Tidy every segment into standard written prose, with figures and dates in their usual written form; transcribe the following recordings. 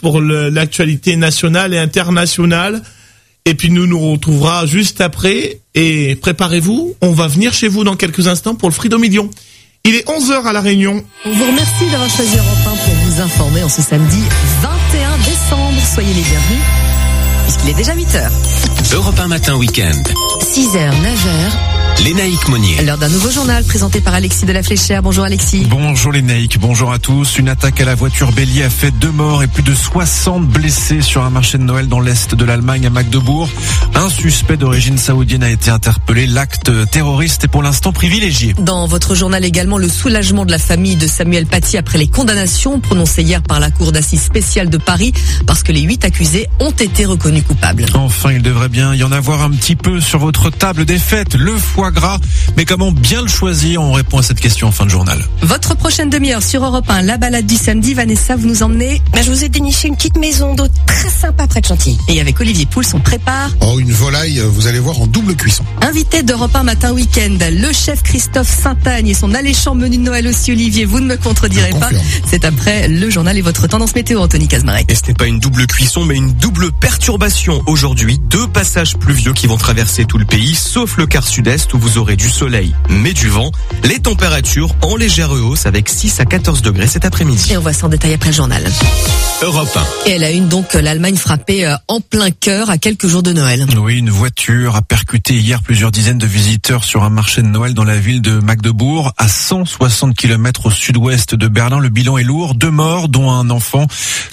pour l'actualité nationale et internationale. Et puis nous retrouvera juste après. Et préparez-vous, on va venir chez vous dans quelques instants pour le Frido Million. Il est 11h à La Réunion. On vous remercie d'avoir choisi Europe 1 pour vous informer en ce samedi 21 décembre. Soyez les bienvenus, puisqu'il est déjà 8h. Europe 1 matin week-end. 6h, 9h. Lénaïque Monnier. L'heure d'un nouveau journal présenté par Alexis de la Fléchère. Bonjour Alexis. Bonjour Lénaïque, bonjour à tous. Une attaque à la voiture bélier a fait 2 morts et plus de 60 blessés sur un marché de Noël dans l'est de l'Allemagne à Magdebourg. Un suspect d'origine saoudienne a été interpellé. L'acte terroriste est pour l'instant privilégié. Dans votre journal également, le soulagement de la famille de Samuel Paty après les condamnations prononcées hier par la Cour d'assises spéciale de Paris parce que les 8 accusés ont été reconnus coupables. Enfin, il devrait bien y en avoir un petit peu sur votre table des fêtes. Le foie gras, mais comment bien le choisir? On répond à cette question en fin de journal. Votre prochaine demi-heure sur Europe 1, la balade du samedi. Vanessa, vous nous emmenez? Je vous ai déniché une petite maison d'hôte très sympa près de Chantilly. Et avec Olivier Pouls, on prépare une volaille, vous allez voir, en double cuisson. Invité d'Europe 1 matin week-end, le chef Christophe Saint-Agne et son alléchant menu de Noël aussi, Olivier. Vous ne me contredirez pas. C'est après le journal et votre tendance météo, Anthony Kazmarek. Et ce n'est pas une double cuisson, mais une double perturbation. Aujourd'hui, 2 passages pluvieux qui vont traverser tout le pays, sauf le quart sud-est où vous aurez du soleil, mais du vent. Les températures en légère hausse avec 6 à 14 degrés cet après-midi. Et on voit ça en détail après le journal. Europe 1. Et elle a une donc l'Allemagne frappée en plein cœur à quelques jours de Noël. Oui, une voiture a percuté hier plusieurs dizaines de visiteurs sur un marché de Noël dans la ville de Magdebourg, à 160 km au sud-ouest de Berlin. Le bilan est lourd, 2 morts, dont un enfant,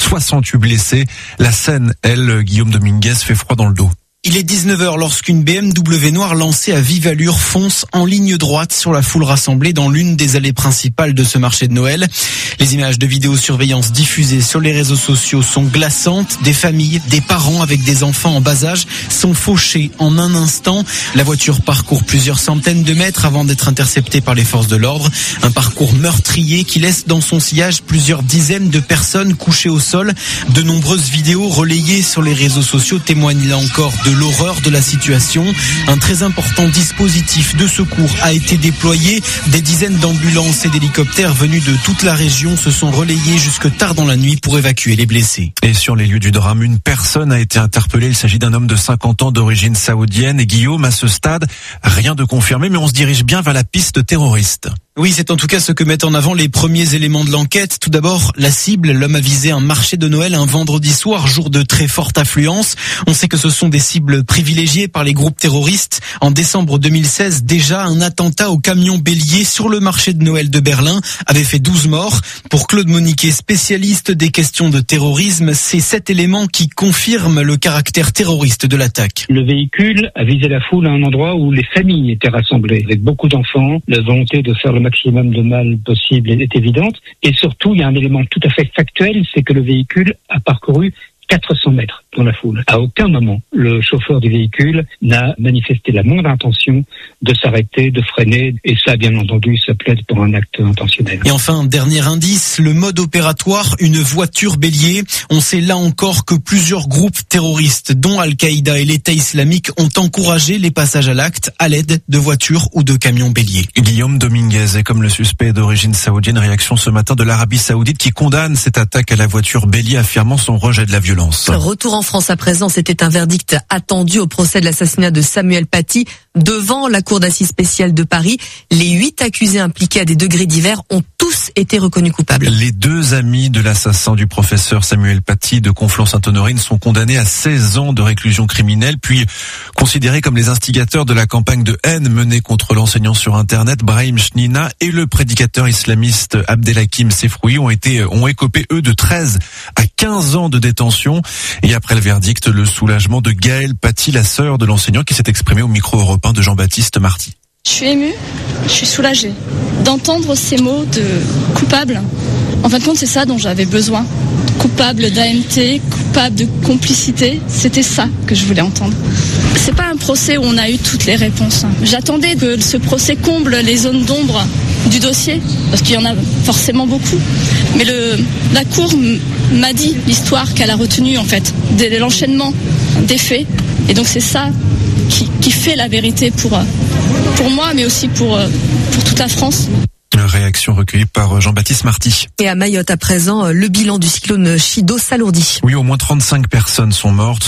68 blessés. La scène, elle, Guillaume Dominguez, fait froid dans le dos. Il est 19h lorsqu'une BMW noire lancée à vive allure fonce en ligne droite sur la foule rassemblée dans l'une des allées principales de ce marché de Noël. Les images de vidéosurveillance diffusées sur les réseaux sociaux sont glaçantes. Des familles, des parents avec des enfants en bas âge sont fauchés en un instant. La voiture parcourt plusieurs centaines de mètres avant d'être interceptée par les forces de l'ordre. Un parcours meurtrier qui laisse dans son sillage plusieurs dizaines de personnes couchées au sol. De nombreuses vidéos relayées sur les réseaux sociaux témoignent là encore de l'horreur de la situation. Un très important dispositif de secours a été déployé. Des dizaines d'ambulances et d'hélicoptères venus de toute la région se sont relayés jusque tard dans la nuit pour évacuer les blessés. Et sur les lieux du drame, une personne a été interpellée. Il s'agit d'un homme de 50 ans d'origine saoudienne. Et Guillaume, à ce stade, rien de confirmé, mais on se dirige bien vers la piste terroriste. Oui, c'est en tout cas ce que mettent en avant les premiers éléments de l'enquête. Tout d'abord, la cible, l'homme a visé un marché de Noël un vendredi soir, jour de très forte affluence. On sait que ce sont des cibles privilégiées par les groupes terroristes. En décembre 2016, déjà, un attentat au camion bélier sur le marché de Noël de Berlin avait fait 12 morts. Pour Claude Moniquet, spécialiste des questions de terrorisme, c'est cet élément qui confirme le caractère terroriste de l'attaque. Le véhicule a visé la foule à un endroit où les familles étaient rassemblées, avec beaucoup d'enfants. La volonté de faire le maximum de mal possible est évidente. Et surtout, il y a un élément tout à fait factuel, c'est que le véhicule a parcouru 400 mètres dans la foule. À aucun moment, le chauffeur du véhicule n'a manifesté la moindre intention de s'arrêter, de freiner. Et ça, bien entendu, ça plaide pour un acte intentionnel. Et enfin, dernier indice, le mode opératoire, une voiture bélier. On sait là encore que plusieurs groupes terroristes, dont Al-Qaïda et l'État islamique, ont encouragé les passages à l'acte à l'aide de voitures ou de camions béliers. Guillaume Dominguez est comme le suspect d'origine saoudienne. Réaction ce matin de l'Arabie Saoudite qui condamne cette attaque à la voiture bélier, affirmant son rejet de la violence. Retour en France à présent, c'était un verdict attendu au procès de l'assassinat de Samuel Paty devant la Cour d'assises spéciale de Paris. Les 8 accusés impliqués à des degrés divers ont tous été reconnus coupables. Les 2 amis de l'assassin du professeur Samuel Paty de Conflans-Sainte-Honorine sont condamnés à 16 ans de réclusion criminelle, puis considérés comme les instigateurs de la campagne de haine menée contre l'enseignant sur Internet Brahim Chnina et le prédicateur islamiste Abdelhakim Sefroui ont écopé eux de 13 à 15 ans de détention. Et après le verdict, le soulagement de Gaëlle Paty, la sœur de l'enseignant, qui s'est exprimée au micro européen de Jean-Baptiste Marty. Je suis émue, je suis soulagée d'entendre ces mots de coupable. En fin de compte, c'est ça dont j'avais besoin. Coupable d'AMT, coupable de complicité, c'était ça que je voulais entendre. C'est pas un procès où on a eu toutes les réponses. J'attendais que ce procès comble les zones d'ombre du dossier, parce qu'il y en a forcément beaucoup. Mais la Cour m'a dit l'histoire qu'elle a retenue, en fait, l'enchaînement des faits. Et donc c'est ça qui fait la vérité pour moi, mais aussi pour toute la France. réaction recueillie par Jean-Baptiste Marty. Et à Mayotte, à présent, le bilan du cyclone Chido s'alourdit. Oui, au moins 35 personnes sont mortes,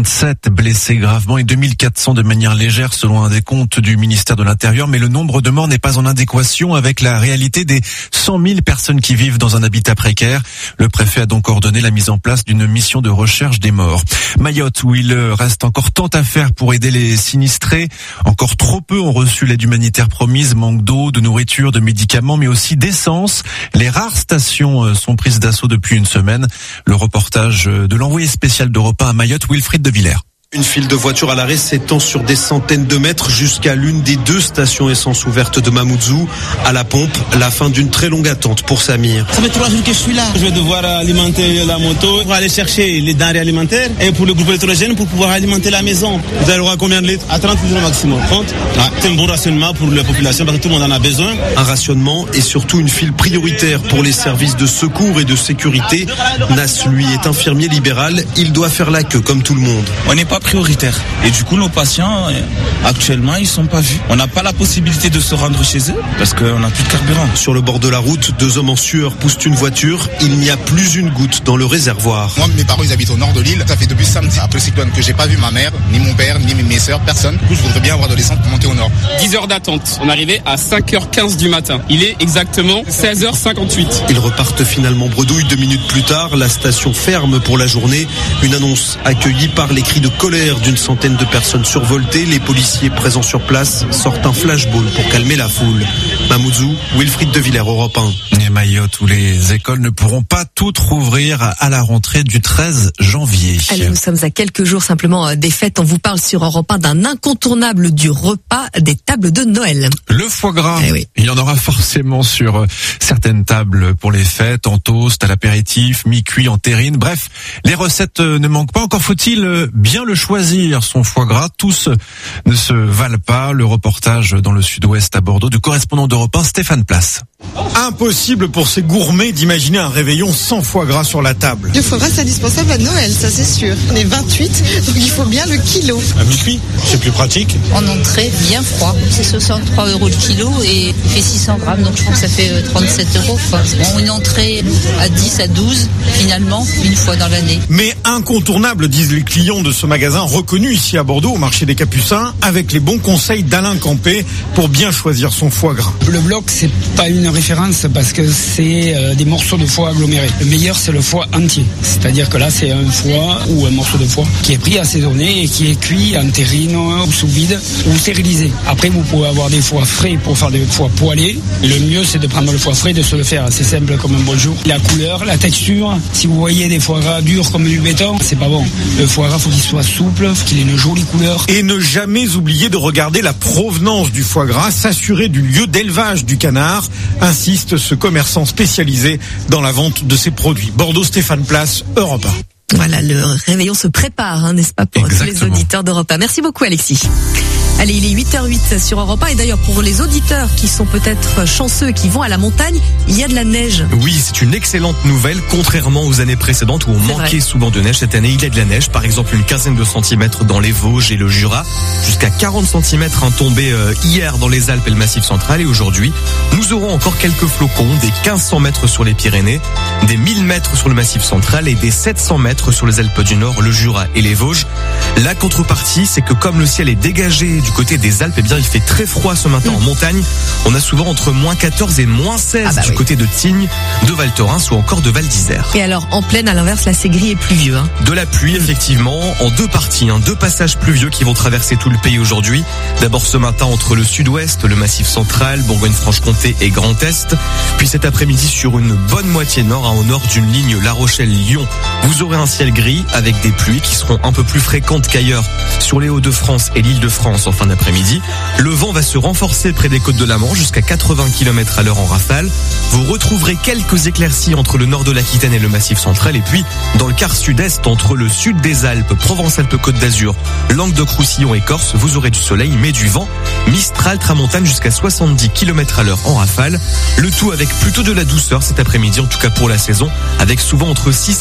67 blessées gravement et 2400 de manière légère selon un décompte du ministère de l'Intérieur. Mais le nombre de morts n'est pas en adéquation avec la réalité des 100 000 personnes qui vivent dans un habitat précaire. Le préfet a donc ordonné la mise en place d'une mission de recherche des morts. Mayotte, où il reste encore tant à faire pour aider les sinistrés. Encore trop peu ont reçu l'aide humanitaire promise, manque d'eau, de nourriture, de médicaments, mais aussi d'essence. Les rares stations sont prises d'assaut depuis une semaine. Le reportage de l'envoyé spécial d'Europe 1 à Mayotte, Wilfried de Villers. Une file de voitures à l'arrêt s'étend sur des centaines de mètres jusqu'à l'une des 2 stations essence ouvertes de Mamoudzou. À la pompe, la fin d'une très longue attente pour Samir. Ça fait 3 jours que je suis là. Je vais devoir alimenter la moto pour aller chercher les denrées alimentaires et pour le groupe électrogène pour pouvoir alimenter la maison. Vous avez le droit à combien de litres? À 30 litres maximum. 30. C'est un bon rationnement pour la population parce que tout le monde en a besoin. Un rationnement et surtout une file prioritaire pour les services de secours et de sécurité. Nas, lui, est infirmier libéral. Il doit faire la queue comme tout le monde. On n'est pas prioritaire. Et du coup, nos patients, actuellement, ils sont pas vus. On n'a pas la possibilité de se rendre chez eux parce qu'on n'a plus de carburant. Sur le bord de la route, 2 hommes en sueur poussent une voiture. Il n'y a plus une goutte dans le réservoir. Moi, mes parents, ils habitent au nord de l'île. Ça fait depuis samedi, après le cyclone, que j'ai pas vu ma mère, ni mon père, ni mes sœurs, personne. Du coup, je voudrais bien avoir de l'essence pour monter au nord. 10 heures d'attente. On arrivait à 5h15 du matin. Il est exactement 16h58. Ils repartent finalement bredouille 2 minutes plus tard. La station ferme pour la journée. Une annonce accueillie par les cris de colère d'une centaine de personnes survoltées. Les policiers présents sur place sortent un flashball pour calmer la foule. Mamoudzou, Wilfried de Villers, Europe 1. Et Mayotte, où les écoles ne pourront pas toutes rouvrir à la rentrée du 13 janvier. Allez, nous sommes à quelques jours simplement des fêtes. On vous parle sur Europe 1 d'un incontournable du repas des tables de Noël. Le foie gras. Oui. Il y en aura forcément sur certaines tables pour les fêtes, en toast, à l'apéritif, mi-cuit, en terrine. Bref, les recettes ne manquent pas. Encore faut-il bien le choisir, son foie gras. Tous ne se valent pas. Le reportage dans le sud-ouest à Bordeaux du correspondant d'Europe 1, Stéphane Place. Impossible pour ces gourmets d'imaginer un réveillon sans foie gras sur la table. Le foie gras, c'est indispensable à Noël, ça c'est sûr. On est 28, donc il faut bien le kilo. À mi-cuit, c'est plus pratique. En entrée, bien froid. C'est 63 € le kilo et il fait 600 grammes, donc je pense que ça fait 37 €. Bon, une entrée à 10 à 12, finalement, une fois dans l'année. Mais incontournable, disent les clients de ce magasin reconnu ici à Bordeaux, au marché des Capucins, avec les bons conseils d'Alain Campé pour bien choisir son foie gras. Le bloc, c'est pas une référence parce que c'est des morceaux de foie agglomérés. Le meilleur, c'est le foie entier. C'est-à-dire que là, c'est un foie ou un morceau de foie qui est pris, assaisonné et qui est cuit en terrine ou sous vide ou stérilisé. Après, vous pouvez avoir des foies frais pour faire des foies poêlés. Le mieux, c'est de prendre le foie frais, de se le faire assez simple comme un bonjour. La couleur, la texture, si vous voyez des foie gras durs comme du béton, c'est pas bon. Le foie gras, faut qu'il soit souple, faut qu'il ait une jolie couleur. Et ne jamais oublier de regarder la provenance du foie gras, s'assurer du lieu d'élevage du canard, insiste ce commerçant spécialisé dans la vente de ces produits. Bordeaux, Stéphane Place, Europe 1. Voilà, le réveillon se prépare, n'est-ce pas, pour tous les auditeurs d'Europe 1. Merci beaucoup, Alexis. Allez, il est 8h08 sur Europe 1. Et d'ailleurs, pour les auditeurs qui sont peut-être chanceux, qui vont à la montagne, il y a de la neige. Oui, c'est une excellente nouvelle, contrairement aux années précédentes où on manquait souvent de neige. Cette année, il y a de la neige. Par exemple, une quinzaine de centimètres dans les Vosges et le Jura. Jusqu'à 40 centimètres tombés hier dans les Alpes et le Massif central. Et aujourd'hui, nous aurons encore quelques flocons, des 1500 mètres sur les Pyrénées, des 1000 mètres sur le Massif central et des 700 mètres sur les Alpes du Nord, le Jura et les Vosges. La contrepartie, c'est que comme le ciel est dégagé du côté des Alpes, eh bien, il fait très froid ce matin en montagne. On a souvent entre moins 14 et moins 16 du côté de Tignes, de Val Thorens ou encore de Val d'Isère. Et alors, en plaine, à l'inverse, là, c'est gris et pluvieux. De la pluie, effectivement, en 2 parties. 2 passages pluvieux qui vont traverser tout le pays aujourd'hui. D'abord ce matin entre le sud-ouest, le Massif central, Bourgogne-Franche-Comté et Grand Est. Puis cet après-midi sur une bonne moitié nord, au nord d'une ligne La Rochelle-Lyon. Vous aurez un ciel gris avec des pluies qui seront un peu plus fréquentes qu'ailleurs sur les Hauts-de-France et l'Île-de-France en fin d'après-midi. Le vent va se renforcer près des côtes de la Manche jusqu'à 80 km à l'heure en rafale. Vous retrouverez quelques éclaircies entre le nord de l'Aquitaine et le Massif central. Et puis, dans le quart sud-est, entre le sud des Alpes, Provence-Alpes-Côte d'Azur, Languedoc-Roussillon et Corse, vous aurez du soleil mais du vent. Mistral, tramontane jusqu'à 70 km à l'heure en rafale. Le tout avec plutôt de la douceur cet après-midi, en tout cas pour la saison, avec souvent entre 6 et 14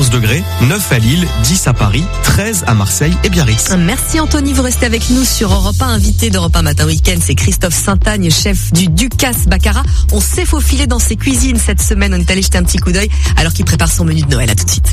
15 degrés, 9 à Lille, 10 à Paris, 13 à Marseille et Biarritz. Merci Anthony, vous restez avec nous sur Europe 1. Invité d'Europe 1 Matin Week-end, c'est Christophe Saint-Agne, chef du Ducasse Baccarat. On s'est faufilé dans ses cuisines cette semaine, on est allé jeter un petit coup d'œil alors qu'il prépare son menu de Noël. À tout de suite.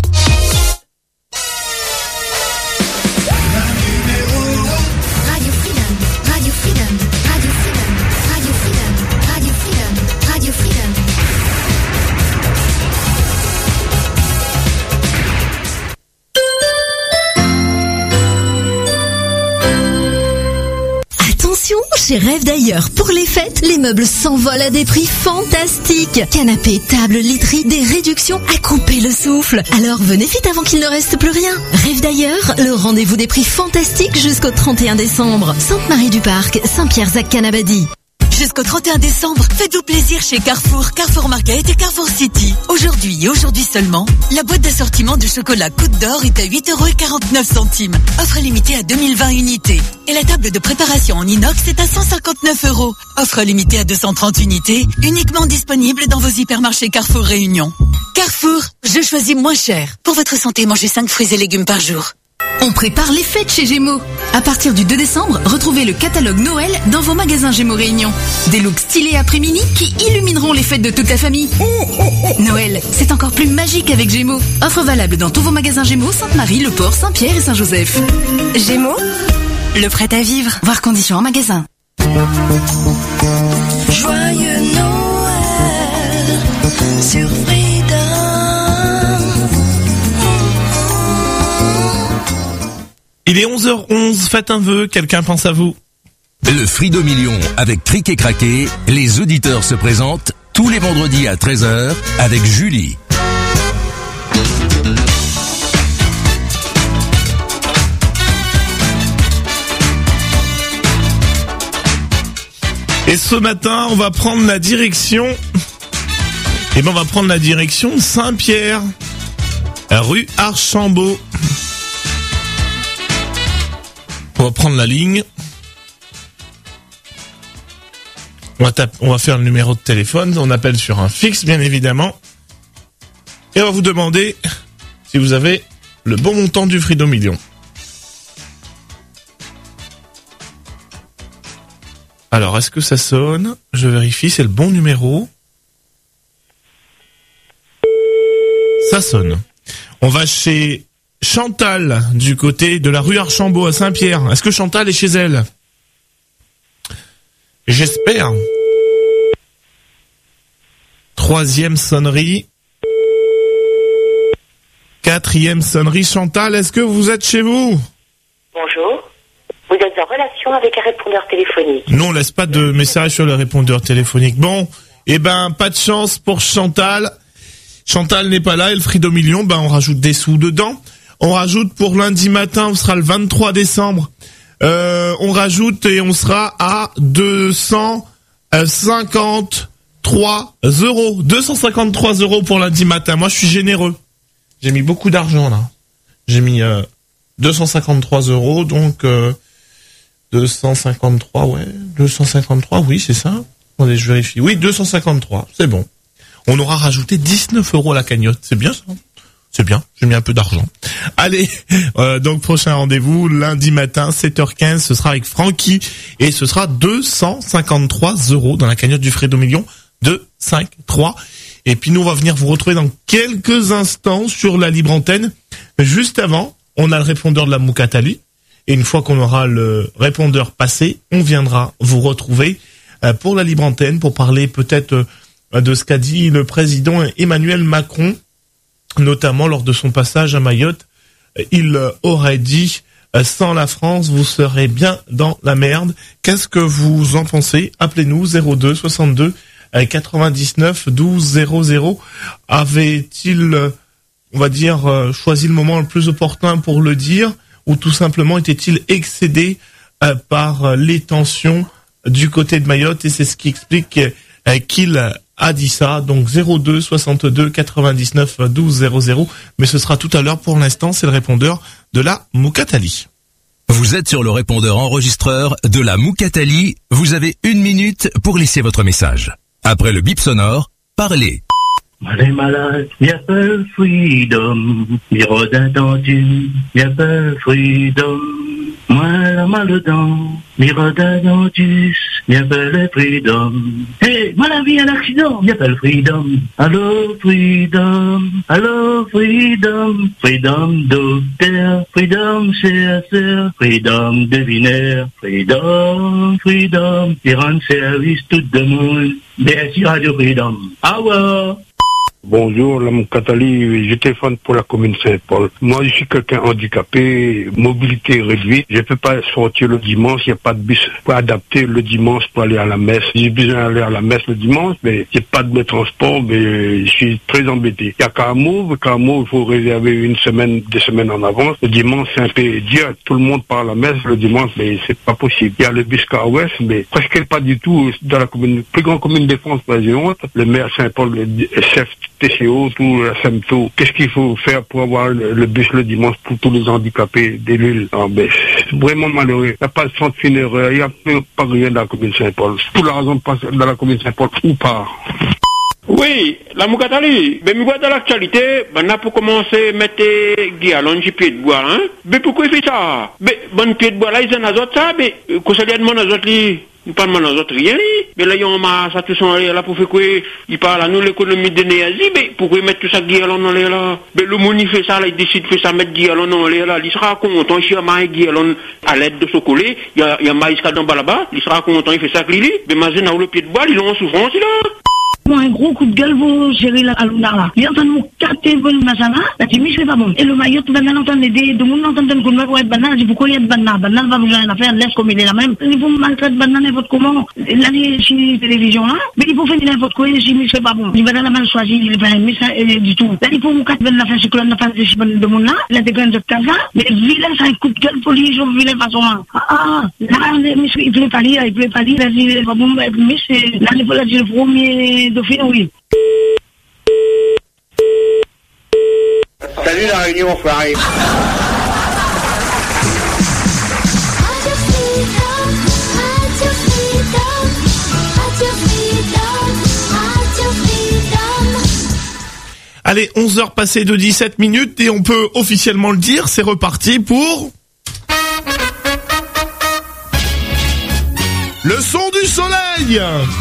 Chez Rêve d'ailleurs, pour les fêtes, les meubles s'envolent à des prix fantastiques. Canapés, tables, literies, des réductions à couper le souffle. Alors venez vite avant qu'il ne reste plus rien. Rêve d'ailleurs, le rendez-vous des prix fantastiques jusqu'au 31 décembre. Sainte-Marie-du-Parc, Saint-Pierre-Zac-Canabadi. Jusqu'au 31 décembre, faites-vous plaisir chez Carrefour, Carrefour Market et Carrefour City. Aujourd'hui et aujourd'hui seulement, la boîte d'assortiment de chocolat Côte d'Or est à 8,49 €. Offre limitée à 2020 unités. Et la table de préparation en inox est à 159 €. Offre limitée à 230 unités, uniquement disponible dans vos hypermarchés Carrefour Réunion. Carrefour, je choisis moins cher. Pour votre santé, mangez 5 fruits et légumes par jour. On prépare les fêtes chez Gémeaux. À partir du 2 décembre, retrouvez le catalogue Noël dans vos magasins Gémeaux Réunion. Des looks stylés après-midi qui illumineront les fêtes de toute la famille. Noël, c'est encore plus magique avec Gémeaux. Offre valable dans tous vos magasins Gémeaux, Sainte-Marie, Le Port, Saint-Pierre et Saint-Joseph. Gémeaux, le prêt à vivre. Voir conditions en magasin. Joyeux Noël sur Il est 11h11, faites un vœu, quelqu'un pense à vous. Le Frido Million avec Cric et Craqué, les auditeurs se présentent tous les vendredis à 13h avec Julie. Et ce matin, on va prendre la direction... on va prendre la direction de Saint-Pierre, rue Archambault. On va prendre la ligne. On va faire le numéro de téléphone. On appelle sur un fixe, bien évidemment. Et on va vous demander si vous avez le bon montant du Frido Million. Alors, est-ce que ça sonne? Je vérifie, c'est le bon numéro. Ça sonne. On va chez Chantal, du côté de la rue Archambault à Saint-Pierre. Est-ce que Chantal est chez elle? J'espère. Troisième sonnerie. Quatrième sonnerie. Chantal, est-ce que vous êtes chez vous? Bonjour. Vous êtes en relation avec un répondeur téléphonique. Non, on laisse pas de message sur le répondeur téléphonique. Bon, pas de chance pour Chantal. Chantal n'est pas là et le Frido Million, on rajoute des sous dedans. On rajoute pour lundi matin, on sera le 23 décembre. On rajoute et on sera à 253 €. 253 € pour lundi matin. Moi, je suis généreux. J'ai mis beaucoup d'argent, là. J'ai mis 253 €, donc 253, ouais. 253, oui, c'est ça. Attendez, je vérifie. Oui, 253, c'est bon. On aura rajouté 19 € à la cagnotte. C'est bien, ça. C'est bien, j'ai mis un peu d'argent. Allez, donc prochain rendez-vous, lundi matin, 7h15, ce sera avec Francky, et ce sera 253 € dans la cagnotte du Frido Million, 253. Et puis nous, on va venir vous retrouver dans quelques instants sur la libre antenne. Mais juste avant, on a le répondeur de la Moukatali, et une fois qu'on aura le répondeur passé, on viendra vous retrouver pour la libre antenne, pour parler peut-être de ce qu'a dit le président Emmanuel Macron, notamment lors de son passage à Mayotte. Il aurait dit sans la France, vous serez bien dans la merde. Qu'est-ce que vous en pensez? Appelez-nous 02 62 99 12 00. Avait-il, on va dire, choisi le moment le plus opportun pour le dire, ou tout simplement était-il excédé par les tensions du côté de Mayotte, et c'est ce qui explique qu'il a dit ça. Donc 02 62 99 12 00, mais ce sera tout à l'heure. Pour l'instant, c'est le répondeur de la Moukatali. Vous êtes sur le répondeur enregistreur de la Moukatali. Vous avez 1 minute pour laisser votre message. Après le bip sonore, parlez. Les malades, y'a pas le freedom. Les rodins tendus, y'a pas le freedom. Moi, la mal dedans, les rodins tendus, y'a pas le freedom. Hey, moi la vie à l'accident, y'a pas le freedom. Allô, freedom, allô, freedom. Freedom docteur, freedom chercheur, freedom devinaire, freedom, freedom. Qui rend service tout le monde. Merci Radio Freedom. Ah ouais. Bonjour, la Moukatali, je téléphone pour la commune Saint-Paul. Moi, je suis quelqu'un handicapé, mobilité réduite. Je ne peux pas sortir le dimanche, il n'y a pas de bus pour adapter le dimanche pour aller à la messe. J'ai besoin d'aller à la messe le dimanche, mais j'ai pas de transport, mais je suis très embêté. Il y a Carmaux, il faut réserver une semaine, 2 semaines en avance. Le dimanche, c'est un peu dur, tout le monde part à la messe le dimanche, mais c'est pas possible. Il y a le bus Car Ouest, mais presque pas du tout dans la commune, plus grande commune de France, le maire Saint-Paul, le chef TCO, tout la SEMTO. Qu'est-ce qu'il faut faire pour avoir le bus le dimanche pour tous les handicapés de l'île? C'est vraiment malheureux. Il n'y a pas de centre funéraire, il n'y a pas rien dans la commune Saint-Paul. Pour la raison de passer dans la commune Saint-Paul ou pas. Oui, la Moukatali, ben, moi, dans l'actualité, ben, là, pour commencer, mettre Guillaume, j'ai pied de bois, hein. Mais pourquoi il fait ça? Ben, bon pied de bois, là, ils en azotent ça, mais, qu'on s'allie à demander aux autres, nous pas demander aux autres rien, mais là, ils ont ça, tout ça, là, pour faire quoi? Ils parlent à nous, l'économie de Néazi, mais pourquoi ils mettent tout ça, Guillaume, dans l'air, là? Ben, le monde, il fait ça, là, il décide de faire ça, mettre Guillaume dans l'air, là, il sera content, il sera Guillaume à l'aide de ce collet, il y a maïs dans bas là-bas, il sera content, il fait ça, Lili, mais, mais, dans le pied de bois, ils ont en souffrance, là. Moi, un gros coup de gueule pour gérer la Aluna là. Il entend nous capter le machin là, la timide, c'est pas bon. Et le maillot, banane entend aider, tout le monde entend qu'on va être banane, je dis pourquoi il y a de banane? Banane va vous faire une affaire, laisse comme il est la même. Il faut maltraiter banane n'importe comment. Là, il est télévision là, mais il faut faire n'importe quoi, je c'est pas bon. Il va dans la mal choisi, il est pas aimé ça, du tout. Là, il faut vous capter la fin, c'est que l'on a fait de monde là, il a des graines de casa, mais vilain, c'est un coup de gueule pour lui, je vilain façon là. Là, il peut pas lire, il a dit, pas bon, mais c'est, là, il faut la dire le premier, Dauphine, oui. Salut la Réunion, enfoiré. Allez, 11h passées de 17 minutes et on peut officiellement le dire, c'est reparti pour... le son du soleil.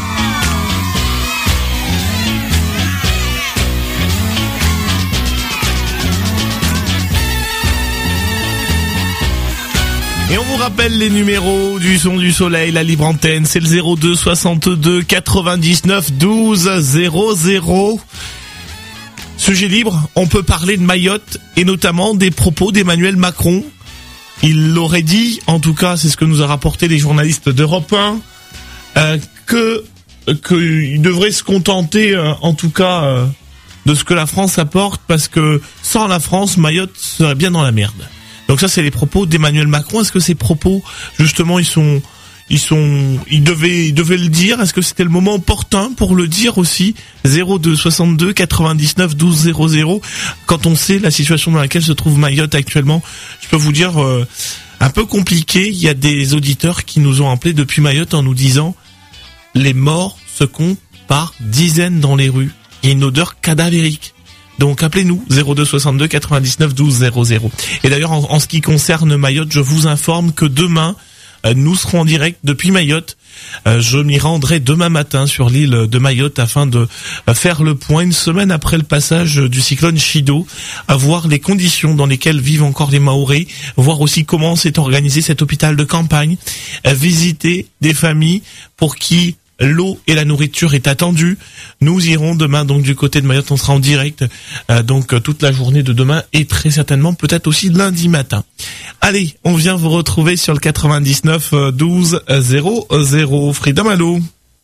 Et on vous rappelle les numéros du son du soleil, la libre antenne, c'est le 02 62 99 12 00. Sujet libre, on peut parler de Mayotte et notamment des propos d'Emmanuel Macron. Il l'aurait dit, en tout cas c'est ce que nous a rapporté les journalistes d'Europe 1, qu'il devrait se contenter en tout cas de ce que la France apporte, parce que sans la France, Mayotte serait bien dans la merde. Donc ça, c'est les propos d'Emmanuel Macron. Est-ce que ces propos, justement, il devait le dire? Est-ce que c'était le moment opportun pour le dire aussi? 02 62 99 12 00. Quand on sait la situation dans laquelle se trouve Mayotte actuellement, je peux vous dire, un peu compliqué. Il y a des auditeurs qui nous ont appelés depuis Mayotte en nous disant les morts se comptent par dizaines dans les rues. Il y a une odeur cadavérique. Donc appelez-nous 02 62 99 12 00. Et d'ailleurs en ce qui concerne Mayotte, je vous informe que demain nous serons en direct depuis Mayotte. Je m'y rendrai demain matin sur l'île de Mayotte afin de faire le point une semaine après le passage du cyclone Chido, à voir les conditions dans lesquelles vivent encore les Mahorais, voir aussi comment s'est organisé cet hôpital de campagne, visiter des familles pour qui l'eau et la nourriture est attendue. Nous irons demain donc du côté de Mayotte, on sera en direct donc toute la journée de demain et très certainement peut-être aussi lundi matin. Allez, on vient vous retrouver sur le 99 12 00. Freedom, allô?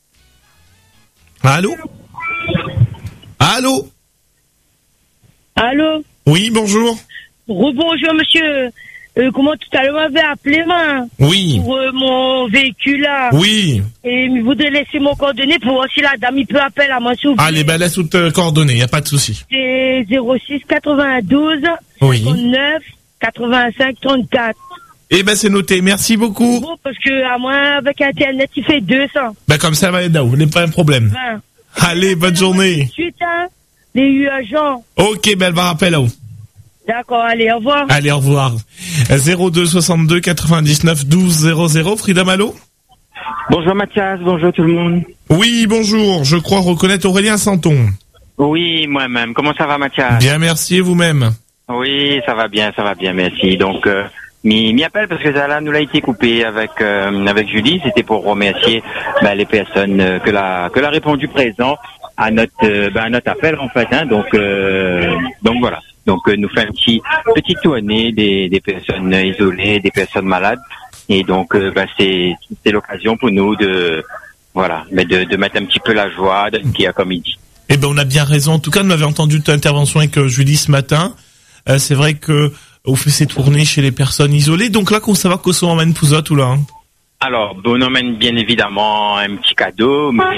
Allô? Allô? Allô? Oui, bonjour. Rebonjour monsieur. Comment tout à l'heure m'avait appelé oui. Pour mon véhicule là. Oui. Et il voudrait laisser mon coordonnées pour voir si la dame il peut appeler à moi s'il vous plaît. Allez, laisse toutes coordonnées, y a pas de souci. C'est 06 92 oui. 39 85 34. Eh ben c'est noté, merci beaucoup. Bon, parce que à moi avec internet il fait 200. Ben comme ça va être là, n'est pas un problème. Allez, bonne journée. Suite, hein, J'ai eu un Jean. Ok, ben elle va rappeler là-haut. D'accord, allez, au revoir. Allez, au revoir. 02 62 99 12 00. Frida Malo. Bonjour Mathias, bonjour tout le monde. Oui, bonjour. Je crois reconnaître Aurélien Santon. Oui, moi-même. Comment ça va Mathias? Bien, merci, et vous-même? Oui, ça va bien, merci. Donc, m'y appelle parce que ça nous l'a été coupé avec Julie. C'était pour remercier les personnes que l'a répondu présent à notre appel en fait. Hein. Donc voilà. Donc nous fait un petit tournée des personnes isolées, des personnes malades. Et donc c'est l'occasion pour nous de mettre un petit peu la joie qui a comme il dit. Eh ben on a bien raison. En tout cas, nous avons entendu toute intervention avec Julie ce matin. C'est vrai que on fait ces tournées chez les personnes isolées. Donc là, qu'on ça va qu'on s'en emmène Pouzot ou là? Alors, on emmène bien évidemment un petit cadeau, mais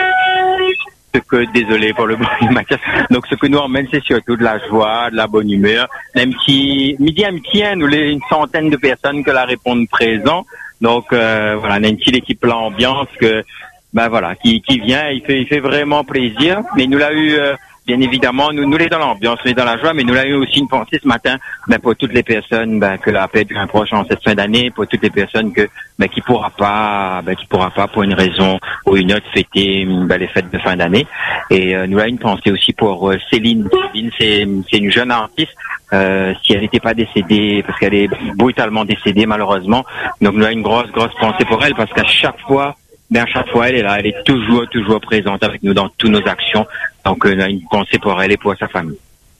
désolé pour le bruit, Mathias. Donc ce que nous emmène, c'est surtout de la joie, de la bonne humeur. Midi amitié, nous une centaine de personnes que la répondent présent. Donc on a une petite équipe l'ambiance qui vient, il fait vraiment plaisir. Mais nous l'a eu bien évidemment, nous les dans l'ambiance, nous les dans la joie, mais nous l'avons aussi une pensée ce matin, pour toutes les personnes, que la paix devient proche en cette fin d'année, pour toutes les personnes qui pourra pas pour une raison ou une autre fêter, les fêtes de fin d'année. Et, nous avons une pensée aussi pour Céline. Céline, c'est une jeune artiste, si elle n'était pas décédée, parce qu'elle est brutalement décédée, malheureusement. Donc, nous avons une grosse pensée pour elle, parce qu'à chaque fois, elle est là, elle est toujours présente avec nous dans toutes nos actions. Donc, on a une pensée pour elle et pour sa famille.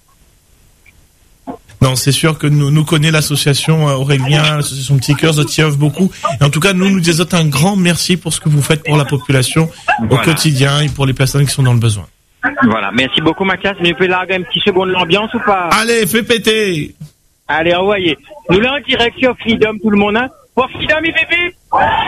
Non, c'est sûr que nous connaît l'association Aurélien, l'association Petit Cœur, ça t'y œuvre beaucoup. Et en tout cas, nous disons un grand merci pour ce que vous faites pour la population au quotidien et pour les personnes qui sont dans le besoin. Voilà, merci beaucoup Mathias. Mais vous pouvez larguer un petit second de l'ambiance ou pas? Allez, fais péter. Allez, envoyez. Nous là en direct sur Freedom, tout le monde, hein. Pour Freedom, il bébé.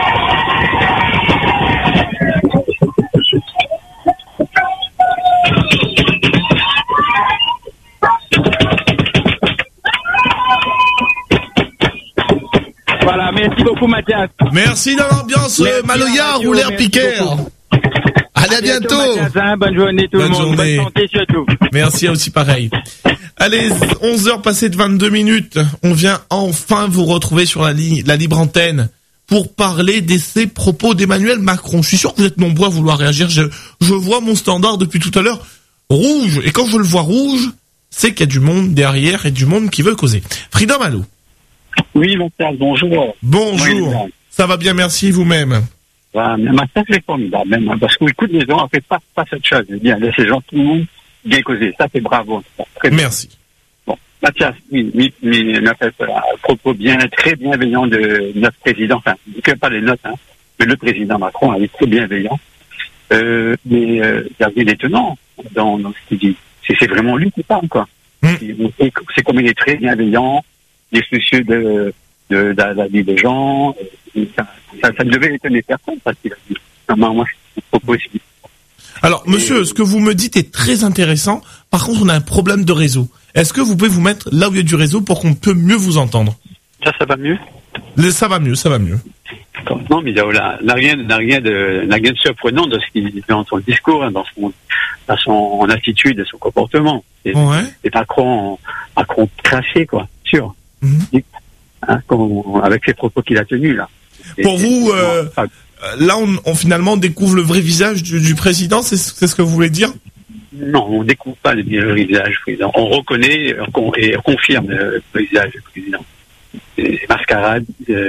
Voilà, merci beaucoup Mathias. Merci dans l'ambiance Maloyard ou l'air Piqueur. Allez, à bientôt. Mathias, bonne journée tout le monde. Bonne santé surtout. Merci aussi pareil. Allez, 11h passées de 22 minutes. On vient enfin vous retrouver sur la libre antenne pour parler de ces propos d'Emmanuel Macron. Je suis sûr que vous êtes nombreux à vouloir réagir. Je vois mon standard depuis tout à l'heure rouge. Et quand je le vois rouge, c'est qu'il y a du monde derrière et du monde qui veut causer. Frida Malo. Oui, Mathias, bonjour. Bonjour. Oui, ça va bien, merci, vous-même. Mathias, c'est formidable, même, parce qu'on écoute les gens, on fait pas cette chose. Bien, laissez les gens, tout le monde, bien causer. Ça, c'est bravo. Merci. Bon, Mathias, oui, notre propos très bienveillant de notre président, enfin, pas les notes, hein, mais le président Macron, il est très bienveillant. Mais il y a rien d'étonnant dans ce qu'il dit. C'est vraiment lui qui parle, quoi. C'est comme il est très bienveillant, il est soucieux de la vie des gens. Ça ne devait étonner personne, parce qu'il a dit. Moi, je propose aussi. Alors, monsieur, ce que vous me dites est très intéressant. Par contre, on a un problème de réseau. Est-ce que vous pouvez vous mettre là où il y a du réseau pour qu'on peut mieux vous entendre? Ça va mieux? Ça va mieux. Non, mais il n'a rien de surprenant de ce qu'il dit dans son discours, dans son attitude et son comportement. Et Macron craché, quoi, sûr. Hein, avec ces propos qu'il a tenus, là. Pour vous, là, on finalement découvre le vrai visage du président, c'est ce que vous voulez dire? Non, on découvre pas le visage du président. On reconnaît et confirme le visage du président. Les mascarades,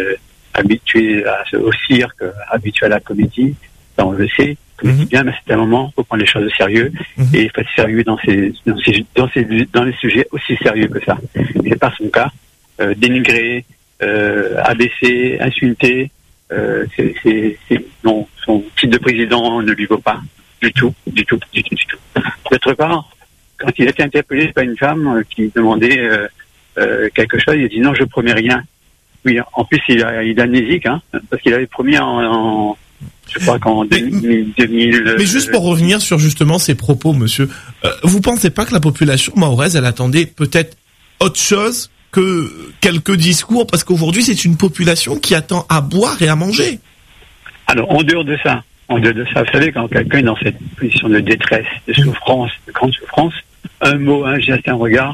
habitué au cirque, habitué à la comédie, ça on le sait. Bien, mais c'est un moment, faut prendre les choses au sérieux et il faut être sérieux dans les sujets aussi sérieux que ça. C'est pas son cas. Dénigrer, abaisser, insulter, non, son titre de président ne lui vaut pas du tout. D'autre part, quand il a été interpellé par une femme qui demandait quelque chose, il a dit non, je promets rien. Oui, en plus il est amnésique, hein, parce qu'il avait promis je crois qu'en 2000. Mais juste pour revenir sur justement ces propos, monsieur, vous pensez pas que la population mahoraise, elle attendait peut-être autre chose que quelques discours, parce qu'aujourd'hui c'est une population qui attend à boire et à manger. Alors en dehors de ça, vous savez, quand quelqu'un est dans cette position de détresse, de souffrance, de grande souffrance, un mot, un geste, un regard,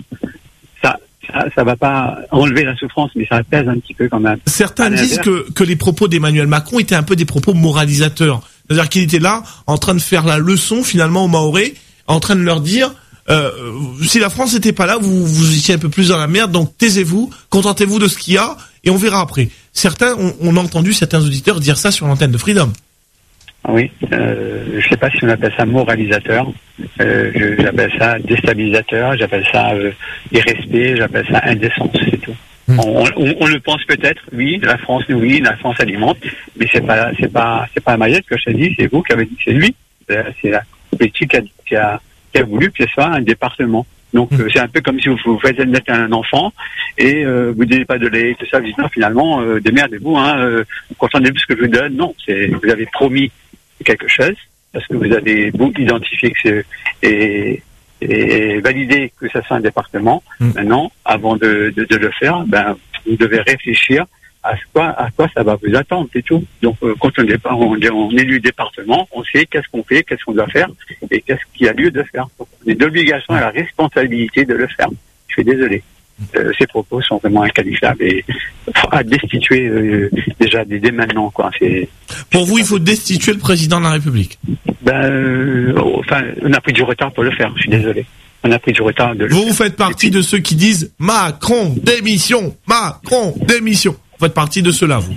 ça va pas enlever la souffrance, mais ça pèse un petit peu quand même. Certains disent que les propos d'Emmanuel Macron étaient un peu des propos moralisateurs. C'est-à-dire qu'il était là, en train de faire la leçon finalement aux Mahorais, en train de leur dire si la France n'était pas là, vous étiez un peu plus dans la merde, donc taisez-vous, contentez-vous de ce qu'il y a, et on verra après. Certains, on a entendu certains auditeurs dire ça sur l'antenne de Freedom. Oui, je sais pas si on appelle ça moralisateur, j'appelle ça déstabilisateur, j'appelle ça irrespect, j'appelle ça indécence, c'est tout. On le pense peut-être, oui, la France alimente, mais c'est pas Mayotte que je te dis, c'est vous qui avez dit, c'est lui, c'est la politique qui a voulu que ce soit un département. Donc c'est un peu comme si vous faites naître un enfant et vous ne donnez pas de lait, tout ça, vous dites non, finalement, démerdez-vous, contentez-vous de ce que je vous donne. Non, vous avez promis quelque chose, parce que vous avez identifié que et validé que ça soit un département. Maintenant, avant de le faire, vous devez réfléchir à quoi ça va vous attendre, c'est tout. Donc, quand on est élu département, on sait qu'est-ce qu'on fait, qu'est-ce qu'on doit faire, et qu'est-ce qu'il y a lieu de faire. Donc, on est d'obligation et la responsabilité de le faire. Je suis désolé. Ces propos sont vraiment inqualifiables et à destituer déjà dès maintenant, quoi. Pour vous, il faut destituer le président de la République. On a pris du retard pour le faire. Je suis désolé. On a pris du retard de le faire. Vous faites partie de ceux qui disent Macron démission, Macron démission. Vous faites partie de ceux-là, vous.